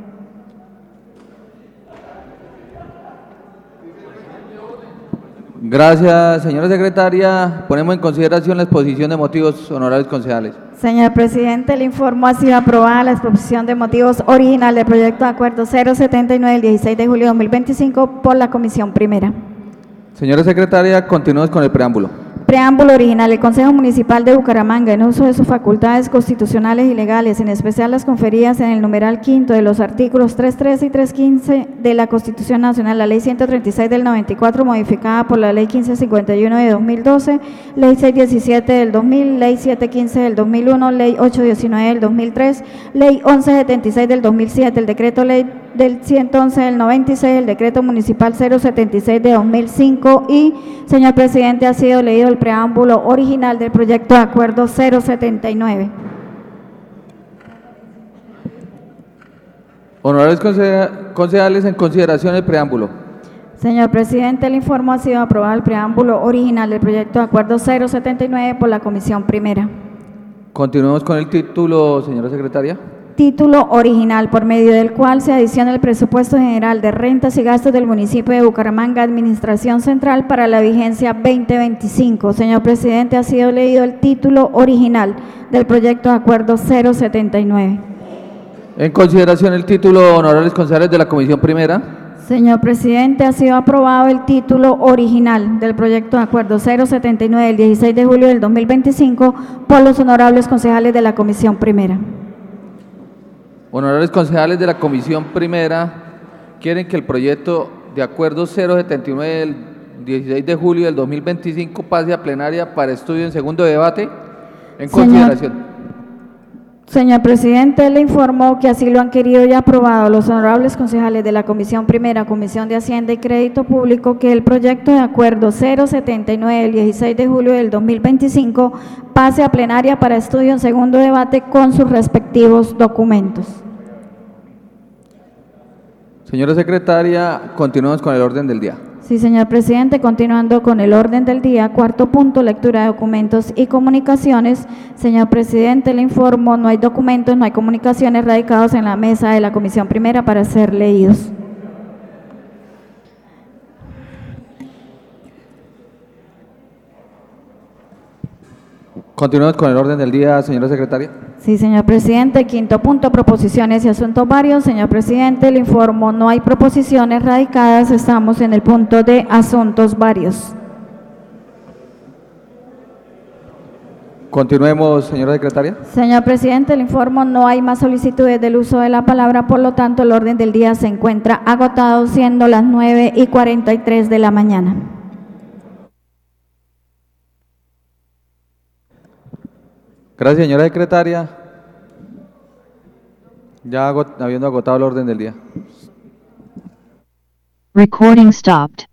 Gracias, señora secretaria. Ponemos en consideración la exposición de motivos, honorables concejales. Señor presidente, le informo, ha sido aprobada la exposición de motivos original del proyecto de acuerdo cero setenta y nueve del dieciséis de julio de dos mil veinticinco por la Comisión Primera. Señora secretaria, continuemos con el preámbulo. Preámbulo original. El Consejo Municipal de Bucaramanga, en uso de sus facultades constitucionales y legales, en especial las conferidas en el numeral quinto de los artículos trescientos trece y trescientos quince de la Constitución Nacional, la Ley ciento treinta y seis del noventa y cuatro, modificada por la Ley quince cincuenta y uno de dos mil doce, Ley seiscientos diecisiete del dos mil, Ley setecientos quince del dos mil uno, Ley ochocientos diecinueve del dos mil tres, Ley once setenta y seis del dos mil siete, el Decreto Ley del ciento once del noventa y seis, el Decreto Municipal cero setenta y seis de dos mil cinco y, señor presidente, ha sido leído el preámbulo original del proyecto de acuerdo cero setenta y nueve. Honorables concejales, en consideración del preámbulo. Señor presidente, el informe ha sido aprobado el preámbulo original del proyecto de acuerdo cero setenta y nueve por la comisión primera. Continuemos con el título, señora secretaria. Título original, por medio del cual se adiciona el presupuesto general de rentas y gastos del municipio de Bucaramanga, Administración Central, para la vigencia veinte veinticinco. Señor presidente, ha sido leído el título original del proyecto de acuerdo cero setenta y nueve. En consideración el título, honorables concejales de la comisión primera. Señor presidente, ha sido aprobado el título original del proyecto de acuerdo cero setenta y nueve del dieciséis de julio del dos mil veinticinco por los honorables concejales de la comisión primera. Honorables concejales de la comisión primera, quieren que el proyecto de acuerdo cero setenta y nueve del dieciséis de julio del dos mil veinticinco pase a plenaria para estudio en segundo debate. En consideración. Señor, señor presidente, le informó que así lo han querido y aprobado los honorables concejales de la comisión primera, Comisión de Hacienda y Crédito Público, que el proyecto de acuerdo cero setenta y nueve del dieciséis de julio del dos mil veinticinco pase a plenaria para estudio en segundo debate con sus respectivos documentos. Señora secretaria, continuamos con el orden del día. Sí, señor presidente, continuando con el orden del día, cuarto punto, lectura de documentos y comunicaciones. Señor presidente, le informo, no hay documentos, no hay comunicaciones radicados en la mesa de la comisión primera para ser leídos. Continuamos con el orden del día, señora secretaria. Sí, señor presidente. Quinto punto, proposiciones y asuntos varios. Señor presidente, le informo, no hay proposiciones radicadas, estamos en el punto de asuntos varios. Continuemos, señora secretaria. Señor presidente, le informo, no hay más solicitudes del uso de la palabra, por lo tanto, el orden del día se encuentra agotado, siendo las nueve y cuarenta y tres de la mañana. Gracias, señora secretaria. Ya agot- habiendo agotado el orden del día. Recording stopped.